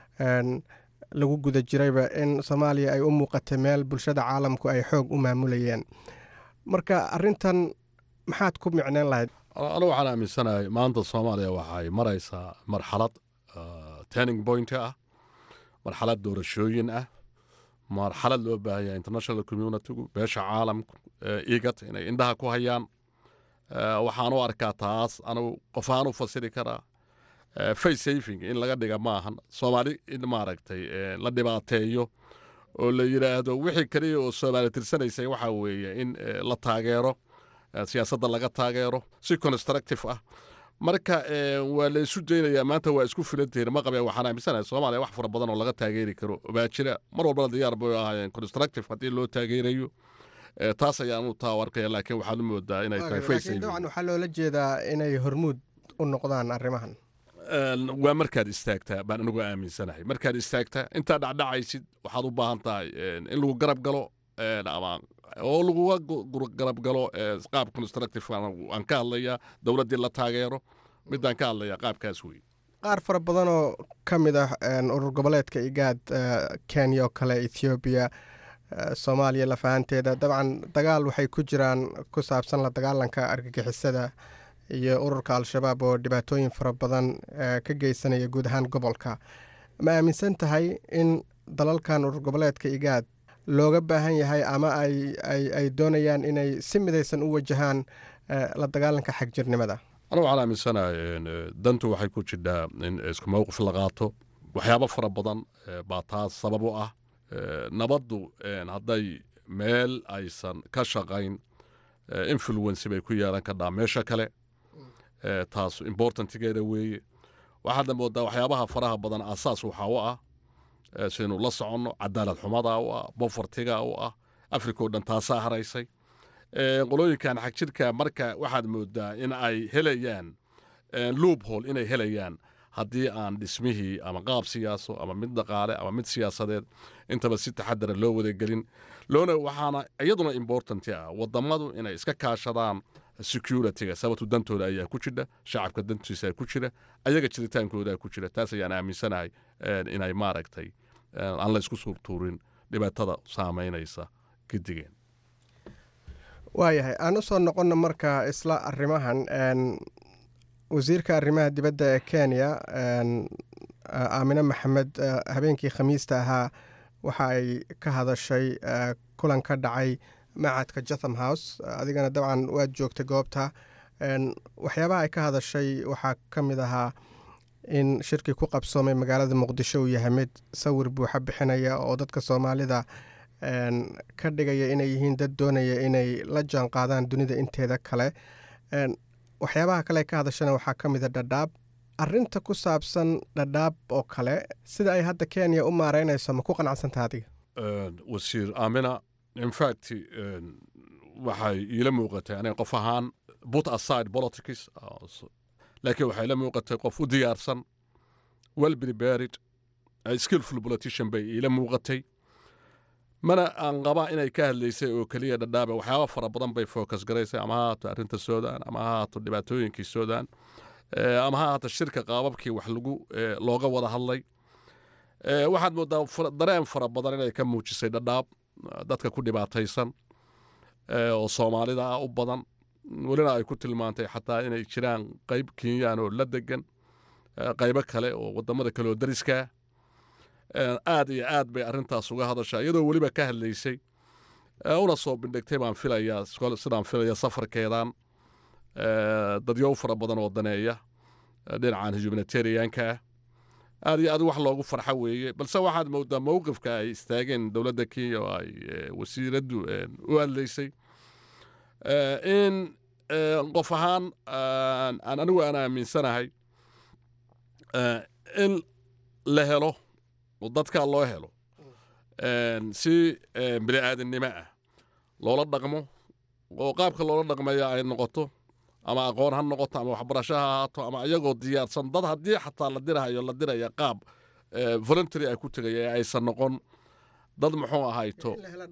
lagu guda jirayba in soomaaliya ay u muuqatay meel bulshada caalamku ay xoog u maamulayeen marka arintan maxaad ku micneen lahayd anu waxaan aaminsanahay maanta soomaaliya waxay maraysaa marxalad turning point ah marxalad doorashooyin ah marxalad loo baahan yahay international communitygu beesha caalamku igat inay indhaha ku hayaan waxaan u arkaa taas anu qof ahaan u fasiri karaa face saving in laga dhiga maahan soomaali in maaragtay la dhibaateeyo oo la yidhaahdo wixii kaliya oo soomaali tirsanaysay waxaa weeye in la taageero siyaasadda laga taageero si constructive ah marka waa la isu daynayaa maanta waa isku filantihiin ma qabeen waxaan aaminsanahay soomaaliya wax fara badan oo laga taageeri karo baa jira mar walbana diyaar bay ahaayeen constructive haddii loo taageerayo taas ayaan u taawarkaya laakiin waxaad u moodaa inay tahay face saving dabcan waxaa loola jeedaa inay hormuud u noqdaan arrimahan waa markaad istaagtaa baan anigu aaminsanahay markaad istaagtaa intaa dhacdhacaysid waxaad u baahan tahay in lagu garab galo ama oo laguga garab galo qaab constructive aan ka hadlayaa dowladdii la taageero midaan ka hadlayaa qaabkaas wey qaar fara badan oo ka mid ah urur goboleedka igaad kenya oo kale ethoobiya soomaaliya lafahanteeda dabcan dagaal waxay ku jiraan ku saabsan la dagaalanka argagixisada iyo ururka al-shabaab oo dhibaatooyin fara badan ka geysanaya guud ahaan gobolka ma aaminsan tahay in dalalkan urur goboleedka igaad looga baahan yahay ama ay doonayaan inay si midaysan u wajahaan la dagaalanka xagjirnimada anigu waxaan aaminsanahay dantu waxay ku jidhaa in isku mowqif la qaato waxyaabo fara badan baa taas sabab u ah nabaddu hadday meel aysan ka shaqayn influence bay ku yeelan kardhaa meesha kale taas importantigeeda weeye waxaadna moodaa waxyaabaha faraha badan aasaas waxaa u ah sidaynu la soconno cadaalad xumada u ah bofartiga u ah africa oo dhan taasaa haraysay qolooyinkan xagjirka marka waxaad moodaa in ay helayaan loophole inay helayaan haddii aan dhismihii ama qaab siyaaso ama mid dhaqaale ama mid siyaasadeed intaba si taxadara loo wadagelin waxaana iyaduna important ah wadamadu inay iska kaashadaan securityga sababtu dantooda ayaa ku jira shacabka dantiisa ku jira ayaga jiritaankooda ku jira taas ayaan aaminsanahay inay maaragtay aan la isku suurtuurin dhibaatada saameynaysa gidigeen waayahay aan usoo noqono marka isla arrimahan wasiirka arrimaha dibadda ee Kenya Aamina Maxamed habeenkii Khamiista ahaa waxa ay ka hadashay kulan ka dhacay macadka Chatham House adigana dabcan waad joogtay goobta waxyaabaha ay ka hadashay waxaa ka mid ahaa in shirki ku qabsoomay magaalada Muqdisho uu yahay mid sawir buuxa bixinaya oo dadka Soomaalida ka dhigaya inay yihiin dad doonaya inay la jaan qaadaan dunida inteeda kale waxyaabaha kale ka hadashana waxaa ka mid ah Dadaab arrinta ku saabsan Dadaab oo kale sida ay hadda Kenya u maareynayso ma ku qanacsantahay adiga wasiir Aamina in fact waxay ila muuqatay inay qof ahaan put aside politics laakiin waxay ila muuqatay qof u diyaarsan well prepared skillful politician bay ila muuqatay mana aan qaba inay ka hadlaysay oo kaliya Dadaab waxyaabo fara badan bay focus garaysay ama haato arrinta Suudaan ama haato dhibaatooyinkii Suudaan ama haato shirka qaababkii wax looga wada hadlay waxaad moodaa dareen fara badan inay ka muujisay Dadaab dadka ku dhibaataysan oo Soomaalida u badan walina ay ku tilmaantay xataa inay jiraan qayb Kenyan oo la degan qaybo kale oo wadamada kale oo dariska aad iyo aad bay arrintaas uga hadashaa iyadoo weliba ka hadlaysay una soo bindhigtay baan filayaa sidaan filaya safarkeedan dadyow fara badan oo daneeya dhinacan humanitarianka aad iyo aad wax loogu farxo weeye balse waxaad moodaa mowqifka ay istaageen dowladda Kenya oo ay wasiiraddu u hadlaysay in qof ahaan anigu aan aaminsanahay in la helo dadka loo helo si bini'aadanimo ah loola dhaqmo oo qaabka loola dhaqmayo ay noqoto ama aqoon ha noqoto ama waxbarasho ha ahaato ama iyagoo diyaarsan dad haddii xataa la diraya qaab voluntary ay ku tegaya aysan noqon dad muxuu ahayto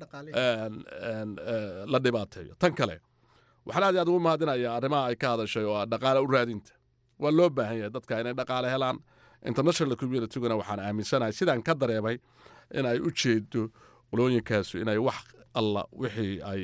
la dhibaateeyo tan kale waxaan aad ugu mahadinayaa arrimaha ay ka hadashay oo dhaqaale u raadinta waa loo baahan yahay dadka inay dhaqaale helaan international community-guna waxaan aaminsanahay sidaan ka dareemay in ay u jeedo qolooyinkaasu inay wax alla wixii ay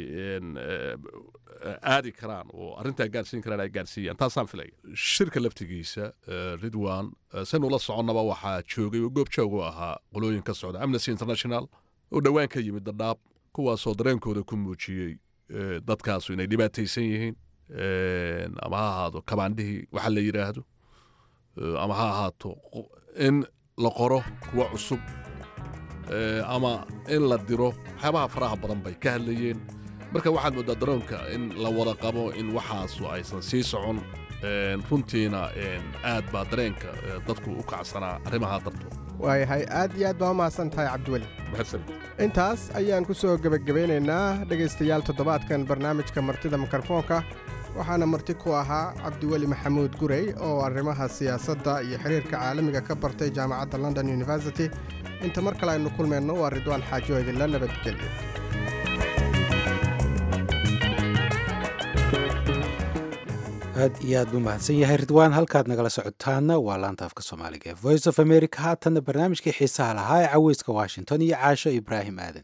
aadi karaan oo arrintaa gaarsiin karaan ay gaarsiiyaan taasaan filaya shirka laftigiisa Ridwan sanu la soconnaba waxaa joogay oo goob joog u ahaa qolooyin ka socda Amnesty International oo dhawaan ka yimid Dadaab kuwaasoo dareenkooda ku muujiyey dadkaasu inay dhibaataysan yihiin ama ha ahaado kabaandhihii waxa la yidhaahdo ama ha ahaato in la qoro kuwa cusub ama in la diro waxyaabaha faraha badan bay ka hadlayeen marka waxaad moodaa daroonka in la wada qabo in waxaasu aysan sii socon runtiina aad baa dareenka dadku u kacsanaa arrimaha darto waayahay aad iyo aad baa umahadsan tahay cabdiweli intaas ayaan ku soo gebagabeynaynaa dhegaystayaal toddobaadkan barnaamijka martida mikrofoonka waxaana marti ku ahaa cabdiweli maxamuud gurey oo arrimaha siyaasadda iyo xiriirka caalamiga ka bartay jaamacadda London University inta mar kale aynu kulmayno waa Ridwaan Xaajo idinla nabadgelyo aad iyo aad buu mahadsan yahay Ridwaan halkaad nagala socotaana waa laanta afka Soomaaliga ee Voice of America haatan barnaamijkii xiisaha lahaa ee caweyska Washington iyo Caasho Ibraahim Aadan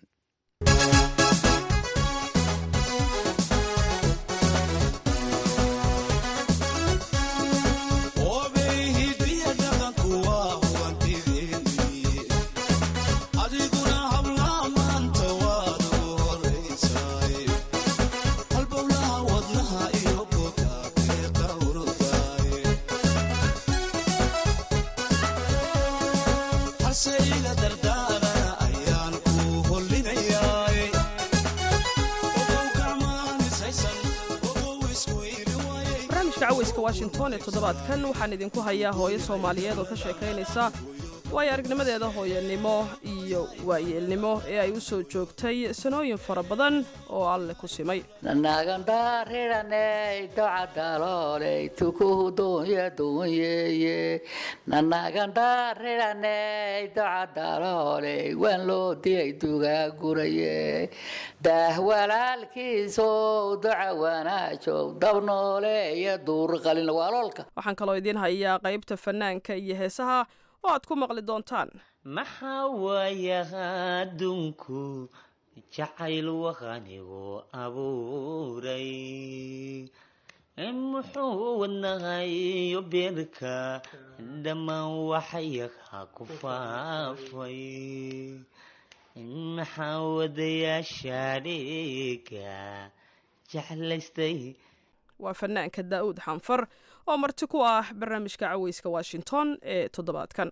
washington ee toddobaadkan waxaan idinku hayaa hooyo soomaaliyeed oo ka sheekaynaysa waayo aragnimadeeda hooyanimo iyo waayeelnimo ee ay u soo joogtay sanooyin fara badan oo alle ku simay nanagandariraney docadalooley tukuhu doonya doonyeye nanagandariraney docadalooley waan loo dilay dugaaguraye daah walaalkiisow doca wanaajow dabnoole iyo duurqalin waaloolka waxaan kaloo idiin hayaa qaybta fanaanka iyo heesaha oo aad ku maqli doontaan maxaa waayaha adduunku jacayl waqanigu abuuray muxuu wadnahayo beerka dhammaan waxyaha ku faafay maxaa wadayaasha dhiga jeclaystay waa fanaanka daa'uud xanfar oo marti ku ah barnaamijka caweyska washington ee toddobaadkan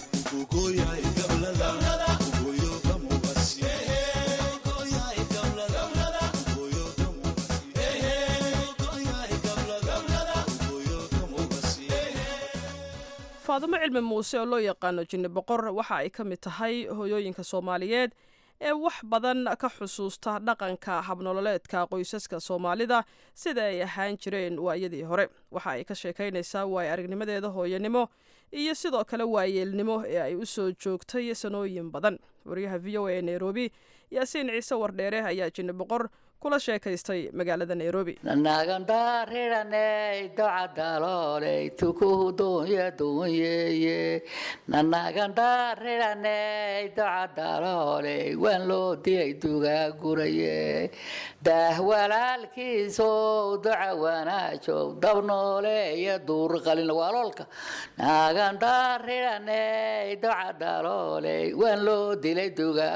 faadimo cilmi muuse oo loo yaqaano jinni boqor waxa ay ka mid tahay hooyooyinka soomaaliyeed ee wax badan ka xusuusta dhaqanka habnololeedka qoysaska soomaalida sida ay ahaan jireen waayadii hore waxa ay ka sheekaynaysaa waay aragnimadeeda hooyanimo iyo sidoo kale waayeelnimo ee ay u soo joogtay sanooyin badan wariyaha v o a ee nairobi yaasiin ciise wardheere ayaa jinni boqor kula sheekaystay magaalada nairobi nanagandariraney docadalooley tukuhu doonya doonyeye nanagandariraney docadalooley waan loo dilay dugaaguraye daah walaalkiisow doca wanaajow dabnoole iyo duurqalin waaloolka nagandariraney docadalooley waan loo dilay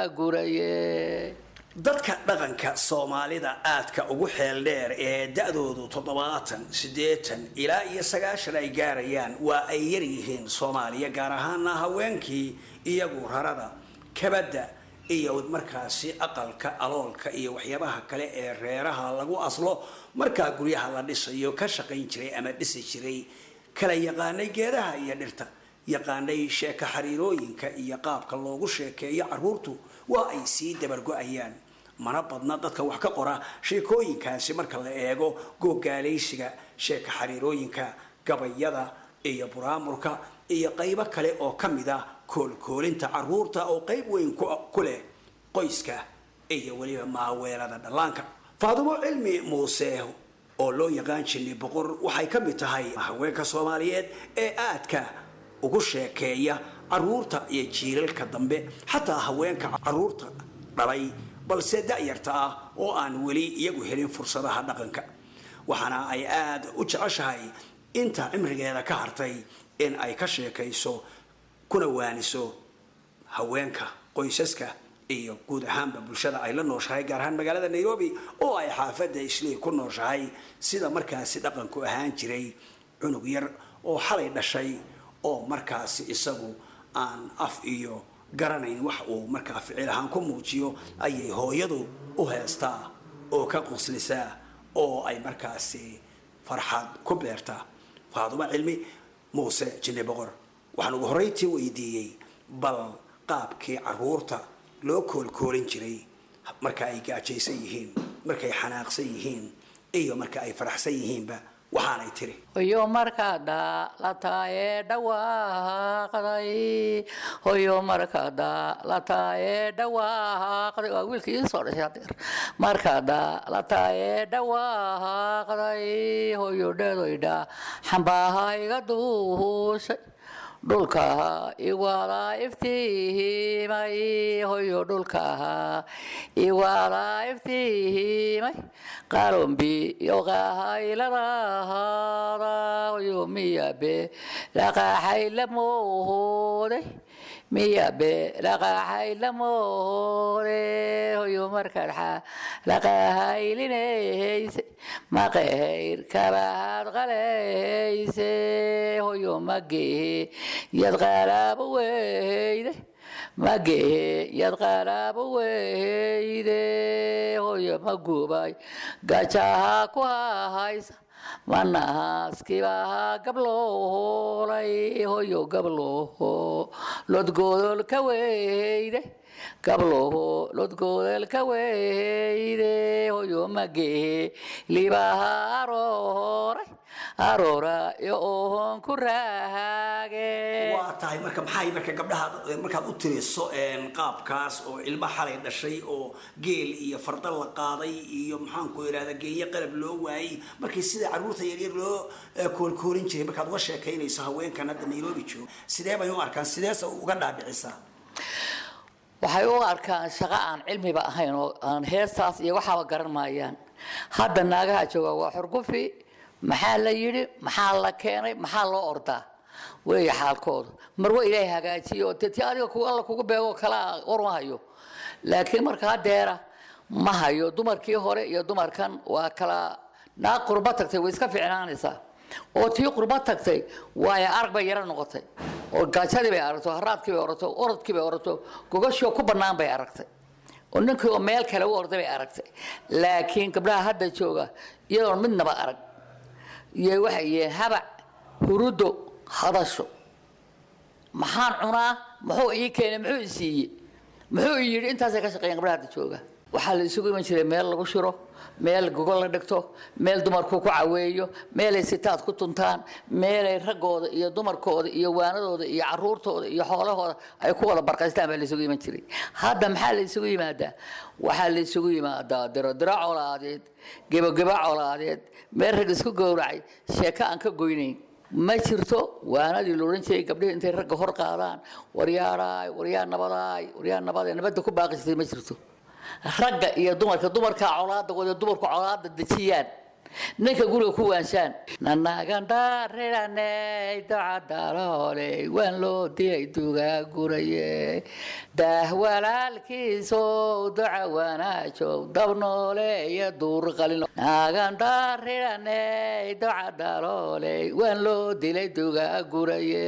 dugaaguraye dadka dhaqanka soomaalida aadka ugu xeel dheer ee da-doodu 70, 80 ilaa iyo 90 ay gaarayaan waa ay yar yihiin Soomaaliya gaar ahaana haweenkii iyagu rarada kabada iyo markaasi aqalka aloolka iyo waxyaabaha kale ee reeraha lagu aslo marka guryaha la dhisayo ka shaqayn jiray ama dhisi jiray kala yaqaanay geedaha iyo dhirta yaqaanay sheeka xariirooyinka iyo qaabka loogu sheekeeyo caruurtu waa ay sii dabargo-ayaan mana badna dadka wax ka qora sheekooyinkaasi marka la eego googaalaysiga sheeka xariirooyinka gabayada iyo buraamurka iyo qaybo kale oo ka mid ah koolkoolinta caruurta oo qayb weyn ku leh qoyska iyo weliba maaweelada dhallaanka faadimo cilmi muuse oo loo yaqaan jinni boqor waxay ka mid tahay haweenka Soomaaliyeed ee aadka ugu sheekeeya caruurta iyo jiilalka dambe xataa haweenka caruurta dhalay balse da'yarta ah oo aan weli iyagu helin fursadaha dhaqanka waxaana ay aad u jeceshahay inta cimrigeeda ka hartay in ay ka sheekayso kuna waaniso haweenka qoysaska iyo guud ahaanba bulshada ay la nooshahay gaar ahaan magaalada Nairobi oo ay xaafadda Islii ku nooshahay sida markaasi dhaqanku ahaan jiray cunug yar oo xalay dhashay oo markaasi isagu aan af iyo garanayn wax uu markaa ficil ahaan ku muujiyo ayay hooyadu u heestaa oo ka qoslisaa oo ay markaasi farxad ku beertaa faaduma cilmi muuse jinni boqor waxaan ugu horreyntii weydiiyey bal qaabkii caruurta loo koolkoolin jiray marka ay gaajaysan yihiin markay xanaaqsan yihiin iyo marka ay faraxsan yihiinba waxaanay tiri hoyo markaada la taaye dhawaaqday hoyo markaada la taaye dhawaaqday waa wiilkii soo dhashay hadeer markaada la taaye dhawaaqday hoyo dheedoydha xambaaha iga duushay dhulka iwala iftiimay hoyo dhulka iwala iftiimay qalombi yoqahayladaada hoyo miyabe laqaxaylamoode miyabe laqaxaylamoode hoyo markaadxa laqahaylinayse maqayr kabaad qalayse hoyo magehe yad qalaabo weyde magehe yad qalaabo weyde hoyo magubay gajaha ku haysa manaaskiibaha gablooholay hoyo gablooho lodgoodol ka weyde gablooho lodgoodol ka weyde hoyo magee libaha arooray aroora iyo oon ku raage waa tahay marka gabdhaha markaad u tiriso qaabkaas oo ilma xalay dhashay oo geel iyo farda la qaaday iyo maxaan ku yiraahdaa geeyo qalab loo waayay markii sida caruurta yaryar loo koolkoorin jiray markaad uga sheekaynayso haweenkan hadda Nairobi joogo sidee bay u arkaan sidees uga dhaabicisaa waxay u arkaan shaqo aan cilmiba ahayn oo aan heestaas iyo waxaba garan maayaan hadda naagaha jooga waa xurgufi maxaa la yiri maxaa la keenay maxaa loo ordaa way xaalkooda marwa ilaahay hagaajiyo tii adiga ku alla kugu beego kala warma hayo laakiin marka deera ma hayo dumarkii hore iyo dumarkan waa kala naa qurba tagtay way iska fiicnaanaysaa oo tii qurba tagtay way arag bay yara noqotay oo gaajadii bay aragto haraadkii bay orato orodkii bay orato gogosho ku banaan bay aragtay oo ninkii oo meel kale u orday bay aragtay laakiin gabdhaha hadda jooga iyadoo midnaba arag iyo waxay haba hurudo hadasho maxaan cunaa muxuu ii keenay muxuu ii siiyey muxuu ii yiri intaas ay ka shaqeeyeen gabdhaha hadda jooga waxaa la isugu iman jiray meel lagu shiro meel gogol la dhigto meel dumarku ku caweeyo meel ay sitaad ku tuntaan meel ay ragooda iyo dumarkooda iyo waanadooda iyo caruurtooda iyo xoolahooda ay ku wada barqaystaan baa la isugu iman jiray hadda maxaa la isugu yimaadaa waxaa la isugu yimaadaa diro colaadeed gebo colaadeed meel rag isku gowracay sheeko aan ka goynayn ma jirto waanadii looran jiray gabdhaha intay ragga hor qaadaan waryaa nabadda ku baaqisay ma jirto ragga iyo dumarka colaada wada dumarku colaada dajiyaan ninka guriga ku waanshaan nanagandaareraney dacadaloole waan loo diyay dugaa guraye daah walaalkiiso duca wanaajow dabnoole iyo duur qalin nagandaareraney dacadaloole waan loo dilay dugaa guraye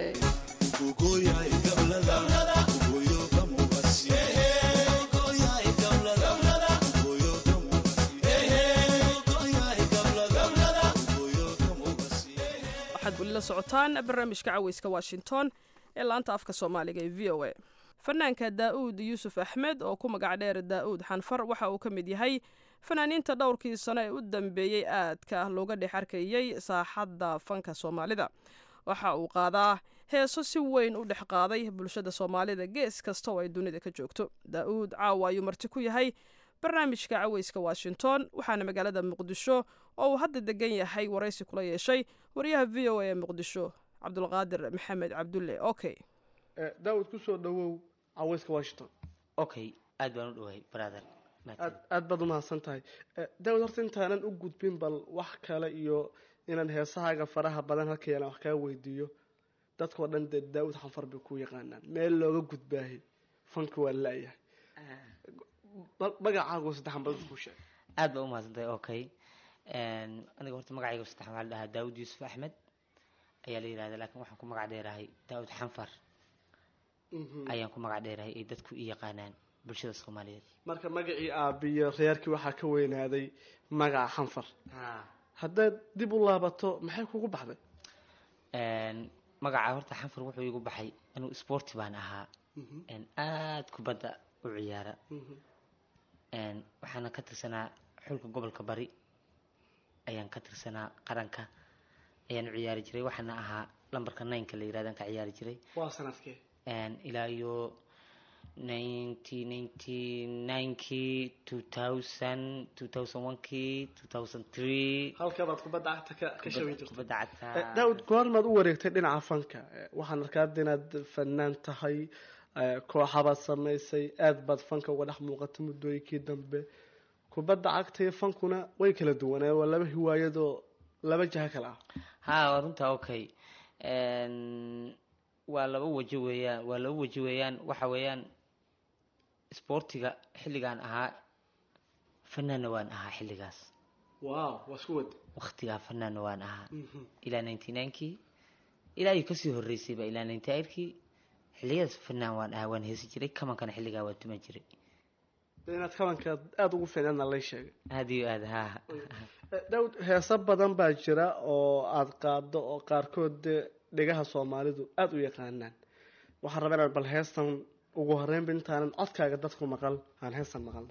la socotaan barnaamijka caweyska Washington ee laanta afka Soomaaliga ee VOA fanaanka Daa'uud Yuusuf Axmed oo ku magac dheer Daa'uud Xanfar waxa uu ka mid yahay fanaaniinta dhowrkii sano ee u dambeeyay aadka looga dhex arkayay saaxadda fanka Soomaalida waxa uu qaadaa heeso si weyn u dhex qaaday bulshada Soomaalida gees kasta oo ay dunida ka joogto Daa'uud caawa ayuu marti ku yahay barnaamijka caweyska Washington waxaana magaalada Muqdisho oo uu hadda degan yahay waraysi kula yeeshay wariyaha VOA ee Muqdisho Cabdulqaadir Maxamed Cabdulle okay Daawud ku soo dhawow caweyska Washington okay aad baan u dhawahay brother aad baad u mahadsantahay Daawud horta intaanan u gudbin bal wax kale iyo inaan heesahaaga faraha badan halkeena wax ka weydiiyo dadkoo dhan Daawud Xanfar bay ku yaqaanaan meel looga gudbaahay fanku waa laayahay magacaagu saddexan bal ku sheeg aad baa u mahadsantahay okay aniga horta magacayga saddexan waxaa la dhahaa Daa'uud Yuusuf Axmed ayaa la yiraahdaa laakiin waxaan ku magac dheerahay Daa'uud Xanfar ayaan ku magac dheerahay ay dadku i yaqaanaan bulshada Soomaaliyeed marka magacii aabiyo reerkii waxaa ka weynaaday magaca Xanfar haddaad dib u laabato maxay kugu baxday magaca horta Xanfar wuxuu igu baxay inuu sport baan ahaa aad kubadda u ciyaara waxaana ka tirsanaa xulka gobolka Bari ayaan ka tirsanaa qaranka ayaan u ciyaari jiray waxaana ahaa lambarka 9 la yiraahdo ka ciyaari jiray waa sanadkee ilaa iyo 1999 2000 2001 2003 halka baad kubadda cagta ka shaqeyn jirtay Daawud goormaad u wareegtay dhinaca fanka waxaan arkaa inaad fanaan tahay kooxabaad samaysay aad baad fanka uga dhex muuqatay muddooyinkii dambe kubadda cagta iyo fankuna way kala duwanaa waa laba hiwaayadoo laba jaha kala waa runtaa okay waa laba waji weeyaan waxa weeyaan sportiga xilligan ahaa fanaanna waan ahaa xilligaas waa isku wad waqtigaa fanaanna waan ahaa ilaa 99kii ilaa ay kasii horeysayba ilaa 98kii xilligaas fanaan waan ahaa waan heesi jiray kamankana xilligaa waan tuman jiray inaad kabanka aada ugu fiicnaadna lay sheegay aada iyo aada ha daawud heeso badan baa jira oo aada qaado oo qaarkood dhegaha soomaalidu aada u yaqaanaan waxaan rabaa inaad bal heestan ugu horeynba intaanan codkaaga dadku maqal aan heestan maqalno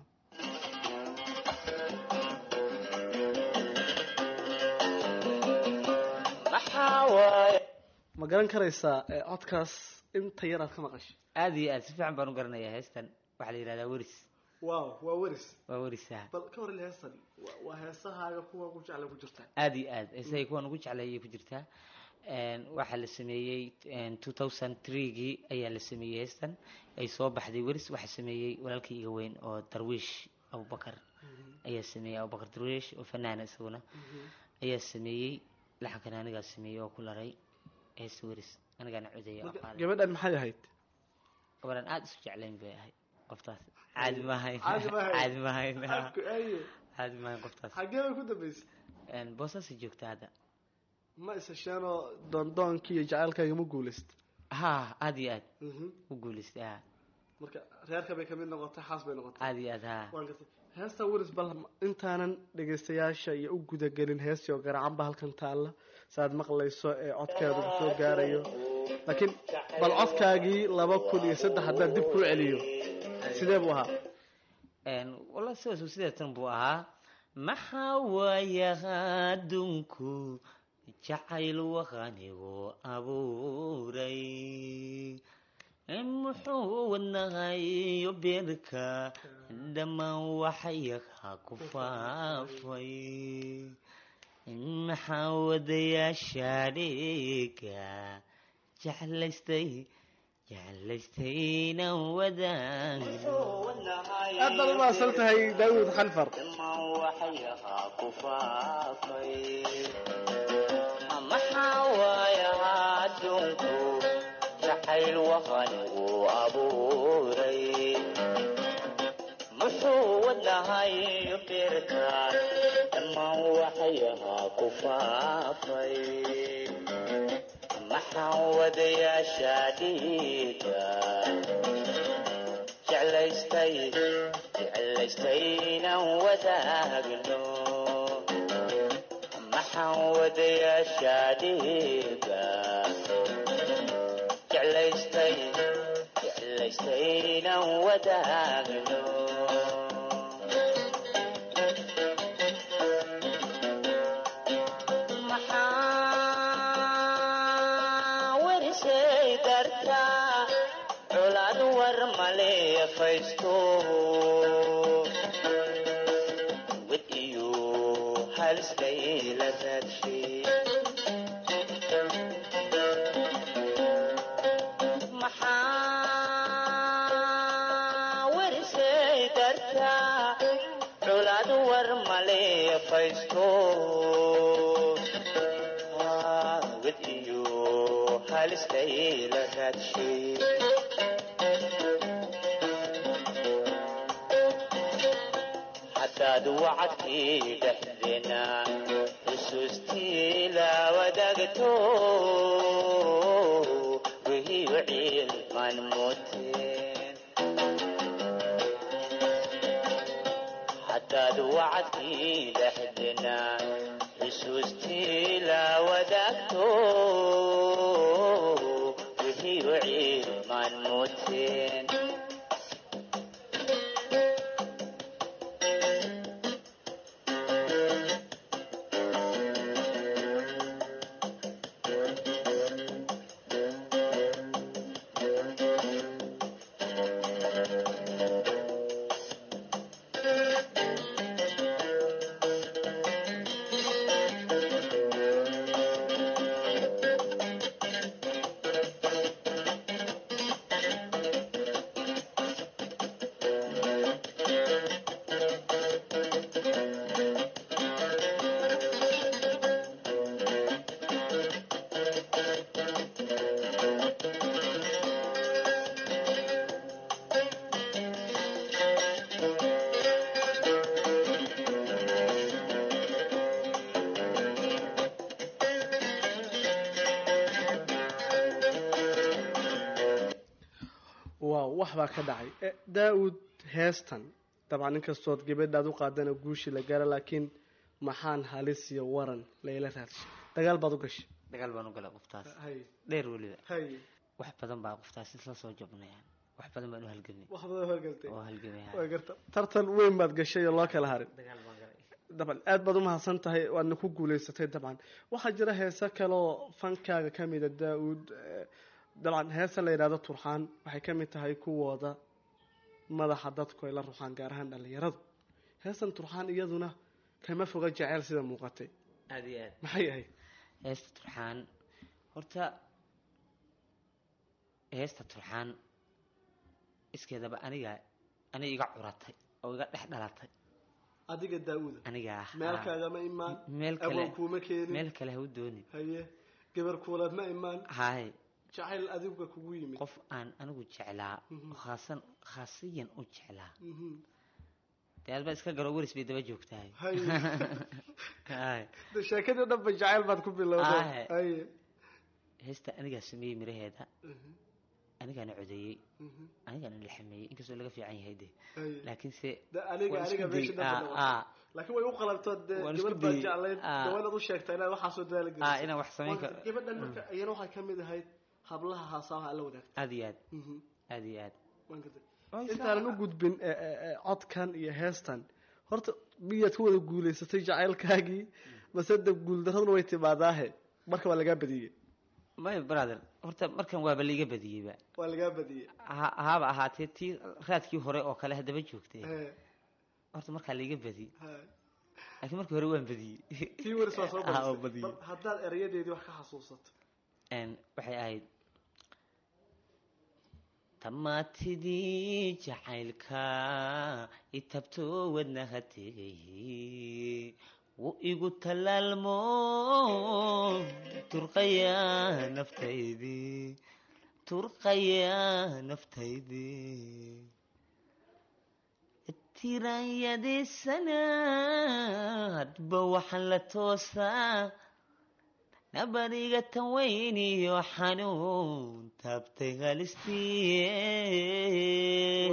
ma garan karaysaa codkaas inta yar aad ka maqashay aada iyo aad si fiican baan u garanayaa heestan waxaa la yidhahdaa weris wow waa weris waa werisa bal ka hor heestan waa heesahaaga kuwa ugu jeclay ku jirtaa aada iyo aad heesahay kuwan ugu jeclay ayay ku jirtaa waxaa la sameeyey 2003gii ayaa la sameeyey heestan ay soo baxday weris waxaa sameeyey walaalkii iga weyn oo darwiish abubakar ayaa sameeyey abubakar darwiish oo fanaana isaguna ayaa sameeyey laxankan anigaa sameeyey oo ku laray heesta weris anigaana codeeya oo qaaday gabadhan maxay ahayd gabadhan aada isu jeclayn bay ahayd qoftaas caadi maahayn caadi maahayn caadi maahayn qoftaas xaggee bay ku dambaysay boosaasay joogta hadda ma isasheenoo doondoonkii iyo jacaylkaaga ma guulaysta ha aada iyo aad u guulaystay ha marka reerka bay kamid noqotay xaas bay noqotay aada iyo aad ha waan gartay heesta weris bal intaanan dhegaystayaasha iyo u gudagelin heestii oo garacan ba halkan taalla saaad maqlayso ee codkeedu kusoo gaarayo laakiin bal codkaagii 2003 haddaan dib kuu celiyo sidee buu ahaa wallahi sidee tan buu ahaa maxaa waayaha adduunku jacayl waqanigu abuuray muxuu wadnahayo beerka dhammaan waxyaha ku faafay maxaa wadayaasha dhiga jeclaystayna wadaagno aad baad u mahadsan tahay daawud xanfar maxaa waayaha adduunku jacayl waqanigu abuuray muxuu wadnahayo beerka dhammaan waxyaha ku faafay maxaan wadayaasha dhiiga jeclaystaynan wadaagno maxaan wadayaasha dhiiga jeclaystaynan wadaagno faysto wid iyo halslayla raadshay maxaa warisay dartaa culaad war male faysto wid iyo halslayla raadshay hadaad wacadkii dhexdeena xusuustii la wadaagto wihiyo ciilman muteen hadaad wacadkii dhexdeena xusuustii la wadaagto wihiyo ciilman muteen wax baa ka dhacay daawud heestan dabcan inkastood gabadhaad u qaadana guushi la gaara laakiin maxaan halis iyo waran layla raadshay dagaal baad u gashay dagaal baan u galay qoftaas dheer weliba wax badan baa qoftaas isla soo jabnayaan wax badan baan u halgamay oo halgamay way garta tartan weyn baad gashay oo loo kala harin dagaal baan galay dabcan aad baad u mahadsan tahay waadna ku guulaysatay dabcan waxaa jira heesa kaloo fankaaga ka mida Daawud dabcan heesa la yidhaahdo Turxaan waxay ka mid tahay kuwooda madaxa dadku ay la ruuxaan gaar ahaan dhalinyaradu heesan Turxaan iyaduna kama foga jacayl sida muuqatay aad iyo aad maxay ahayd heesta Turxaan horta heesta Turxaan iskeedaba aniga iga curatay oo iga dhex dhalatay adiga Daawud aniga meel kaaga ma imaan abaan kuma keenin meel kale ha u dooni haye gabar kuulad ma imaan hay jacayl adiga kugu yimid qof aan anigu jeclaa khaasiyan u jeclaa taasba iska garo waris bay daba joogtahay hay sheekada dhanba jacayl baad ku bilowday haye heesta aniga sameeyay miraheeda anigaana codeeyay anigaana la xameeyay inkastoo laga fiican yahay de laakiin se aniga laakiin way u qalabtay gabadh baa jeclayd gabadhaad u sheegtay inaad waxaas soo dadaal gashay inaan wax sameyn karo gabadhan marka ayana waxay ka mid ahayd hablaha haasaha la wadaagtay aad iyo aad intaanan u gudbin codkan iyo heestan horta miyaad ku wada guulaysatay jacaylkaagii mase guuldaraduna way timaadaahe marka waa lagaa badiyey my brother horta markan waaba liiga badiyeyba waa lagaa badiyey haaba ahaatee tii raadkii hore oo kale haddaba joogtay horta markaa liiga badiyey laakiin markii hore waan badiyey tii waris waa soo badiyey haddaad erayadeedii wax ka xasuusato waxay ahayd tamaatidii jacaylka itabto wadnaha tegay wuu igu talaalmo turqaya naftaydii tiranyadiisana hadba waxaan la toosaa nabariga tan weyn iyo xanuun taabtay halistii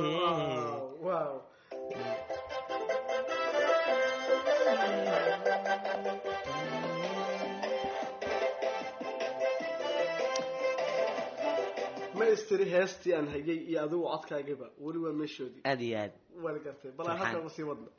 ma istiri heestii aan hayay iyo adigu codkaagaba weli waa meeshoodii aad iyo aad waa gartay bal halka u sii wadno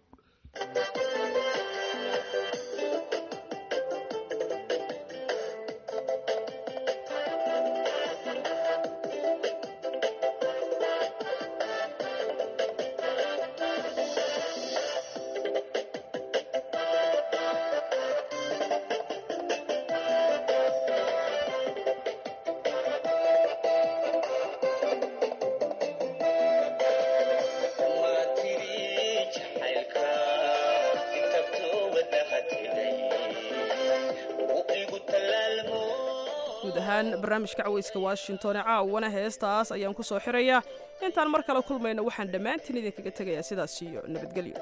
barnaamijka caweyska washington caawana heestaas ayaan ku soo xirayaa intaan mar kale kulmayno waxaan dhammaantiin idinkaga tegayaa sidaas iyo nabadgelyo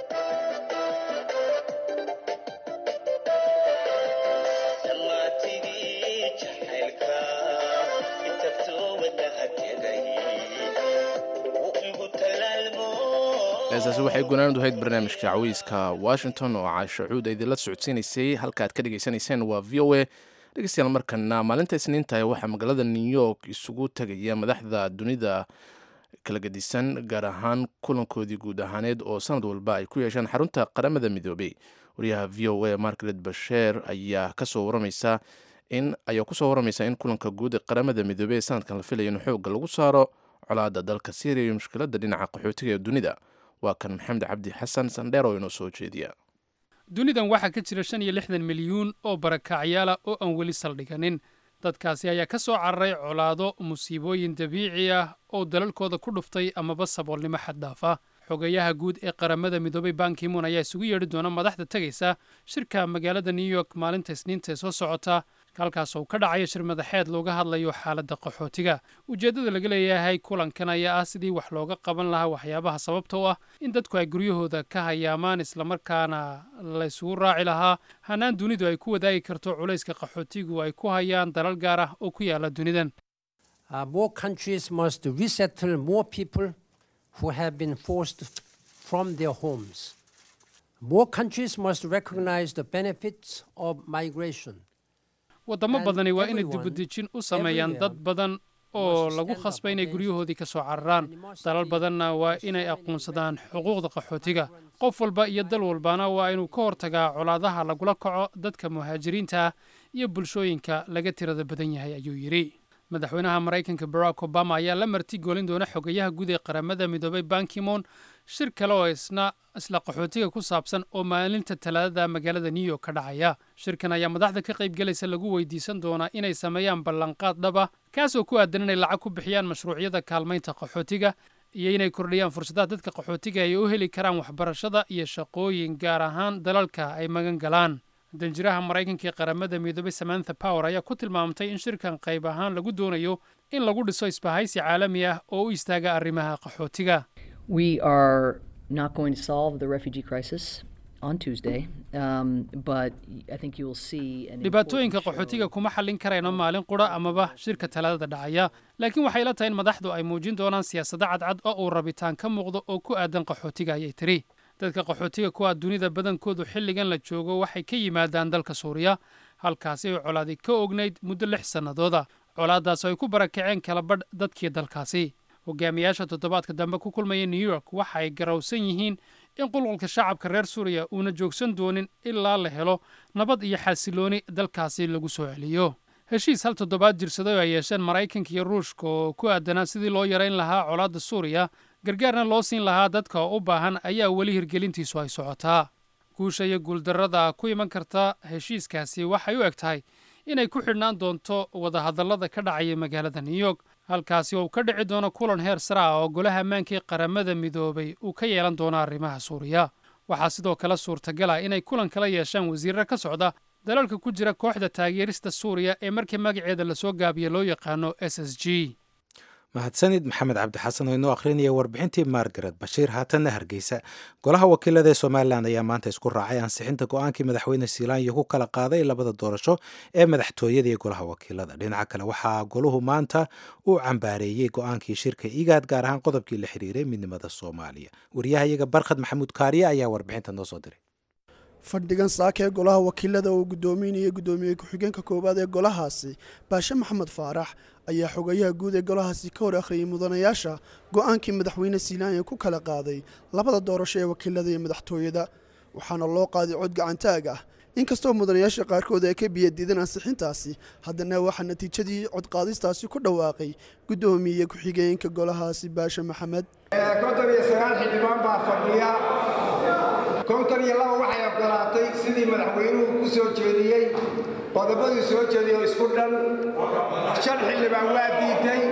heestaasi waxay gunaanad ahayd barnaamijka caweyska washington oo caasho cuud ay idinla socodsiinaysay halkaaad ka dhegaysanayseen waa v o a dhegeystayaal markana maalinta isniinta waxaa magaalada new york isugu tegaya madaxda dunida kala gedisan gaar ahaan kulankoodii guud ahaaneed oo sanad walba ay ku yeeshaan xarunta qaramada midoobey wariyaha v o a margaret basheer ayaa kusoo waramaysa in kulanka guud ee qaramada midoobey ee sanadkan la filayo in xooga lagu saaro colaada dalka syria iyo mushkilada dhinaca qaxootiga ee dunida waa kan maxamed cabdi xasan sandheer oo inoo soo jeediya dunidan waxaa ka jira 65 milyuun oo barakacyaala oo aan weli saldhiganin dadkaasi ayaa ka soo cararay colaado musiibooyin dabiici ah oo dalalkooda ku dhuftay amaba saboolnimo xad dhaaf ah xogayaha guud ee qaramada midoobay Ban Ki-moon ayaa isugu yeedhi doona madaxda tagaysa shirka magaalada New York maalinta Isniinta ee soo socota halkaas oo ka dhacaya shir madaxeed looga hadlayo xaaladda qaxootiga ujeedada laga leeyahay kulankan ayaa ah sidii wax looga qaban lahaa waxyaabaha sababta u ah in dadku ay guryahooda ka hayaamaan isla markaana la isugu raaci lahaa hanaan dunidu ay ku wadaagi karto culayska qaxootigu ay ku hayaan dalal gaar ah oo ku yaala dunidan more countries must resettle more people who have been forced from their homes. More countries must recognize the benefits of migration. waddamo badani waa inay dibadejin u sameeyaan dad badan oo lagu khasbay inay guryahoodii ka soo cararaan. dalal badanna waa inay aqoonsadaan xuquuqda qaxootiga. qof walba iyo dal walbana waa inuu ka hortagaa colaadaha lagula kaco dadka muhaajiriinta iyo bulshooyinka laga tirada badan yahay ayuu yidhi. madaxweynaha maraykanka barack obama ayaa la martigoolin doona xogayaha guud ee qaramada midoobay ban ki-moon shir kale oo isla qaxootiga ku saabsan oo maalinta talaadada magaalada new york ka dhacaya. shirkan ayaa madaxda ka qaybgalaysa lagu weydiisan doonaa inay sameeyaan ballanqaad dhaba kaasoo ku aadan inay lacag ku bixiyaan mashruucyada kaalmaynta qaxootiga iyo inay kordhiyaan fursadaha dadka qaxootiga ay u heli karaan waxbarashada iyo shaqooyin gaar ahaan dalalka ay magan galaan. danjiraha maraykanka ee qaramada midoobay Samantha Power ayaa ku tilmaamtay in shirkan qayb ahaan lagu doonayo in lagu dhiso isbahaysi caalami ah oo u istaaga arrimaha qaxootiga. We are not going to solve the refugee crisis on Tuesday, but I think you will see dhibaatooyinka qaxootiga kuma xallin karayno maalin qura amaba shirka talaadada dhacaya, laakiin waxay la tahay in madaxdu ay muujin doonaan siyaasado cadcad oo uu rabitaan ka muuqdo oo ku aadan qaxootiga ayay tiri. dadka qaxootiga kuwa dunida badankoodu xilligan la joogo waxay ka yimaadaan dalka Suuriya halkaasi ay colaadi ka ognayd muddo 6 sanadooda. colaadaas ay ku barakaceen kala badh dadkii dalkaasi. hogaamiyaasha toddobaadka dambe ku kulmaya New York waxa ay garowsan yihiin in qulqulka shacabka reer Suuriya uuna joogsan doonin ilaa la helo nabad iyo xasilooni dalkaasi lagu soo celiyo. heshiis hal toddobaad jirsaday oo ay yeesheen Maraykanka iyo Ruushka oo ku aadanaa sidii loo yareyn lahaa colaadda Suuriya gargaarna loo siin lahaa dadka u baahan ayaa weli hirgelintiisu ay socotaa. guusha iyo guuldarrada ku iman karta heshiiskaasi waxay u eg tahay inay ku xidhnaan doonto wadahadallada ka dhacaya magaalada New York halkaasi oo ka dhici doono kulan heer sare ah oo golaha ammaanka ee qaramada midoobay uu ka yeelan doono arrimaha Suuriya. waxaa sidoo kale suurtagal ah inay kulan kala yeeshaan wasiirro ka socda dalalka ku jira kooxda taageerista Suuriya ee markii magaceeda la soo gaabiyo loo yaqaano SSG. mahadsanid maxamed cabdi xasan oo inoo akhrinaya warbixintii Margaret Bashiir. haatanna Hargeysa. golaha wakiilada ee Somaliland ayaa maanta isku raacay ansixinta go'aankii madaxweyne Siilaanyo ku kala qaaday labada doorasho ee madaxtooyada iyo golaha wakiilada. dhinaca kale waxaa goluhu maanta uu cambaareeyey go'aankii shirka IGAD gaar ahaan qodobkii la xiriiray midnimada Soomaaliya. wariyahayaga Barkhad Maxamuud Kaariye ayaa warbixinta noo soo diray. fadhigan saaka ee golaha wakiilada uu gudoominayay gudoomiye ku-xigeenka koowaad ee golahaasi baashe maxamed faarax ayaa xogayaha guud ee golahaasi ka hor akhriyay mudanayaasha go'aankii madaxweyne Siilaanyo ku kala qaaday labada doorasho ee wakiilada iyo madaxtooyada waxaana loo qaaday cod gacantaag ah. inkastoo mudanayaasha qaarkood ay ka biyadiideen ansixintaasi haddana waxaa natiijadii cod qaadistaasi ku dhawaaqay gudoomiye ku-xigeenka golahaasi baashe maxamed. 59 xildhibaan baa fadhiya. 52 waxay ogolaatay sidii madaxweynuhu ku soo jeediyey qodobadii soo jeediyay oo isku dhan. 5 xildhibaan waa diiday.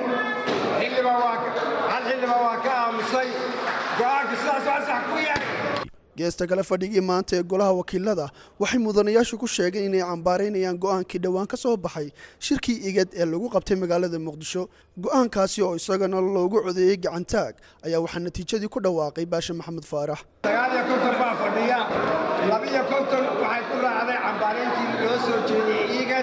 hal xildhibaan waa ka aamusay. go'aanka sidaas waa sax ku yahay. geesta kale fadhigii maanta ee golaha wakiilada waxay mudanayaashu ku sheegeen inay cambaareynayaan go'aankii dhowaan ka soo baxay shirkii IGAD ee lagu qabtay magaalada Muqdisho. go'aankaasi oo isagana loogu codeeyay gacantaag ayaa waxaa natiijadii ku dhawaaqay baashe maxamed faarax. 59 baa fadhiya. 52 waxay ku raacday cambaareyntii loo soo jeediyay IGAD.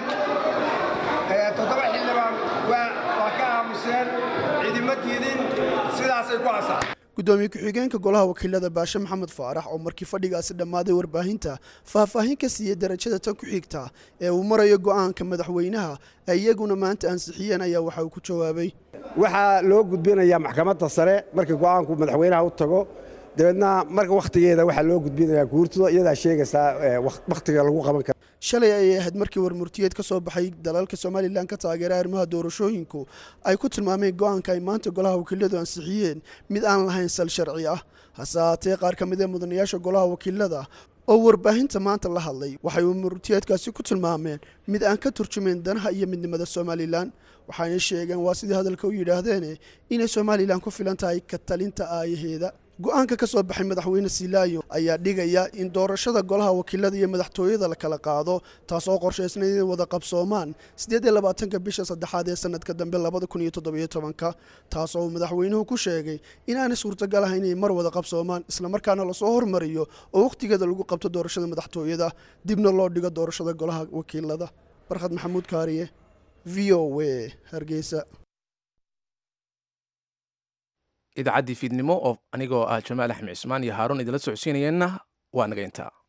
7 xildhibaan waa ka aamuseen. ciidamo diidin sidaasay ku asaxay. gudoomiye ku-xigeenka golaha wakiilada baashe maxamed faarax oo markii fadhigaasi dhammaaday warbaahinta faahfaahin ka siiyey darajada tan ku xigta ee uu marayo go'aanka madaxweynaha ay iyaguna maanta ansixiyeen ayaa waxa uu ku jawaabay. waxaa loo gudbinayaa maxkamadda sare markii go'aanku madaxweynaha u tago dabeedna marka wakhtigeeda waxaa loo gudbinayaa guurtooda iyadaa sheegaysaa wakhtiga lagu qaban karo. shalay ayay ahayd markii warmurtiyeed ka soo baxay dalalka Somaliland ka taageera arrimaha doorashooyinku ay ku tilmaameen go'aanka ay maanta golaha wakiiladu ansixiyeen mid aan lahayn sal sharci ah. hase haatee qaar ka mid ah mudanayaasha golaha wakiilada oo warbaahinta maanta la hadlay waxay warmurtiyeedkaasi ku tilmaameen mid aan ka turjumayn danaha iyo midnimada Somaliland. waxaanay sheegeen waa sidii hadalka u yidhaahdeen inay Somaliland ku filan tahay ka talinta aayaheeda. go'aanka ka soo baxay madaxweyne Siilaanyo ayaa dhigaya in doorashada golaha wakiilada iyo madaxtooyada la kala qaado taasoo qorshaysnayd inay wada qabsoomaan 28 bisha saddexaad ee sanadka dambe 2017 taasoo madaxweynuhu ku sheegay inaanay suurtagal ahayn inay mar wada qabsoomaan isla markaana la soo hormariyo oo waqtigeeda lagu qabto doorashada madaxtooyada dibna loo dhigo doorashada golaha wakiilada. Barkhad Maxamuud Kaariye, VOA, Hargeysa. idaacaddii fiidnimo oo anigoo ah jamaal axmed cismaan iyo haaruun idinla socodsiinayeenna waa naga intaa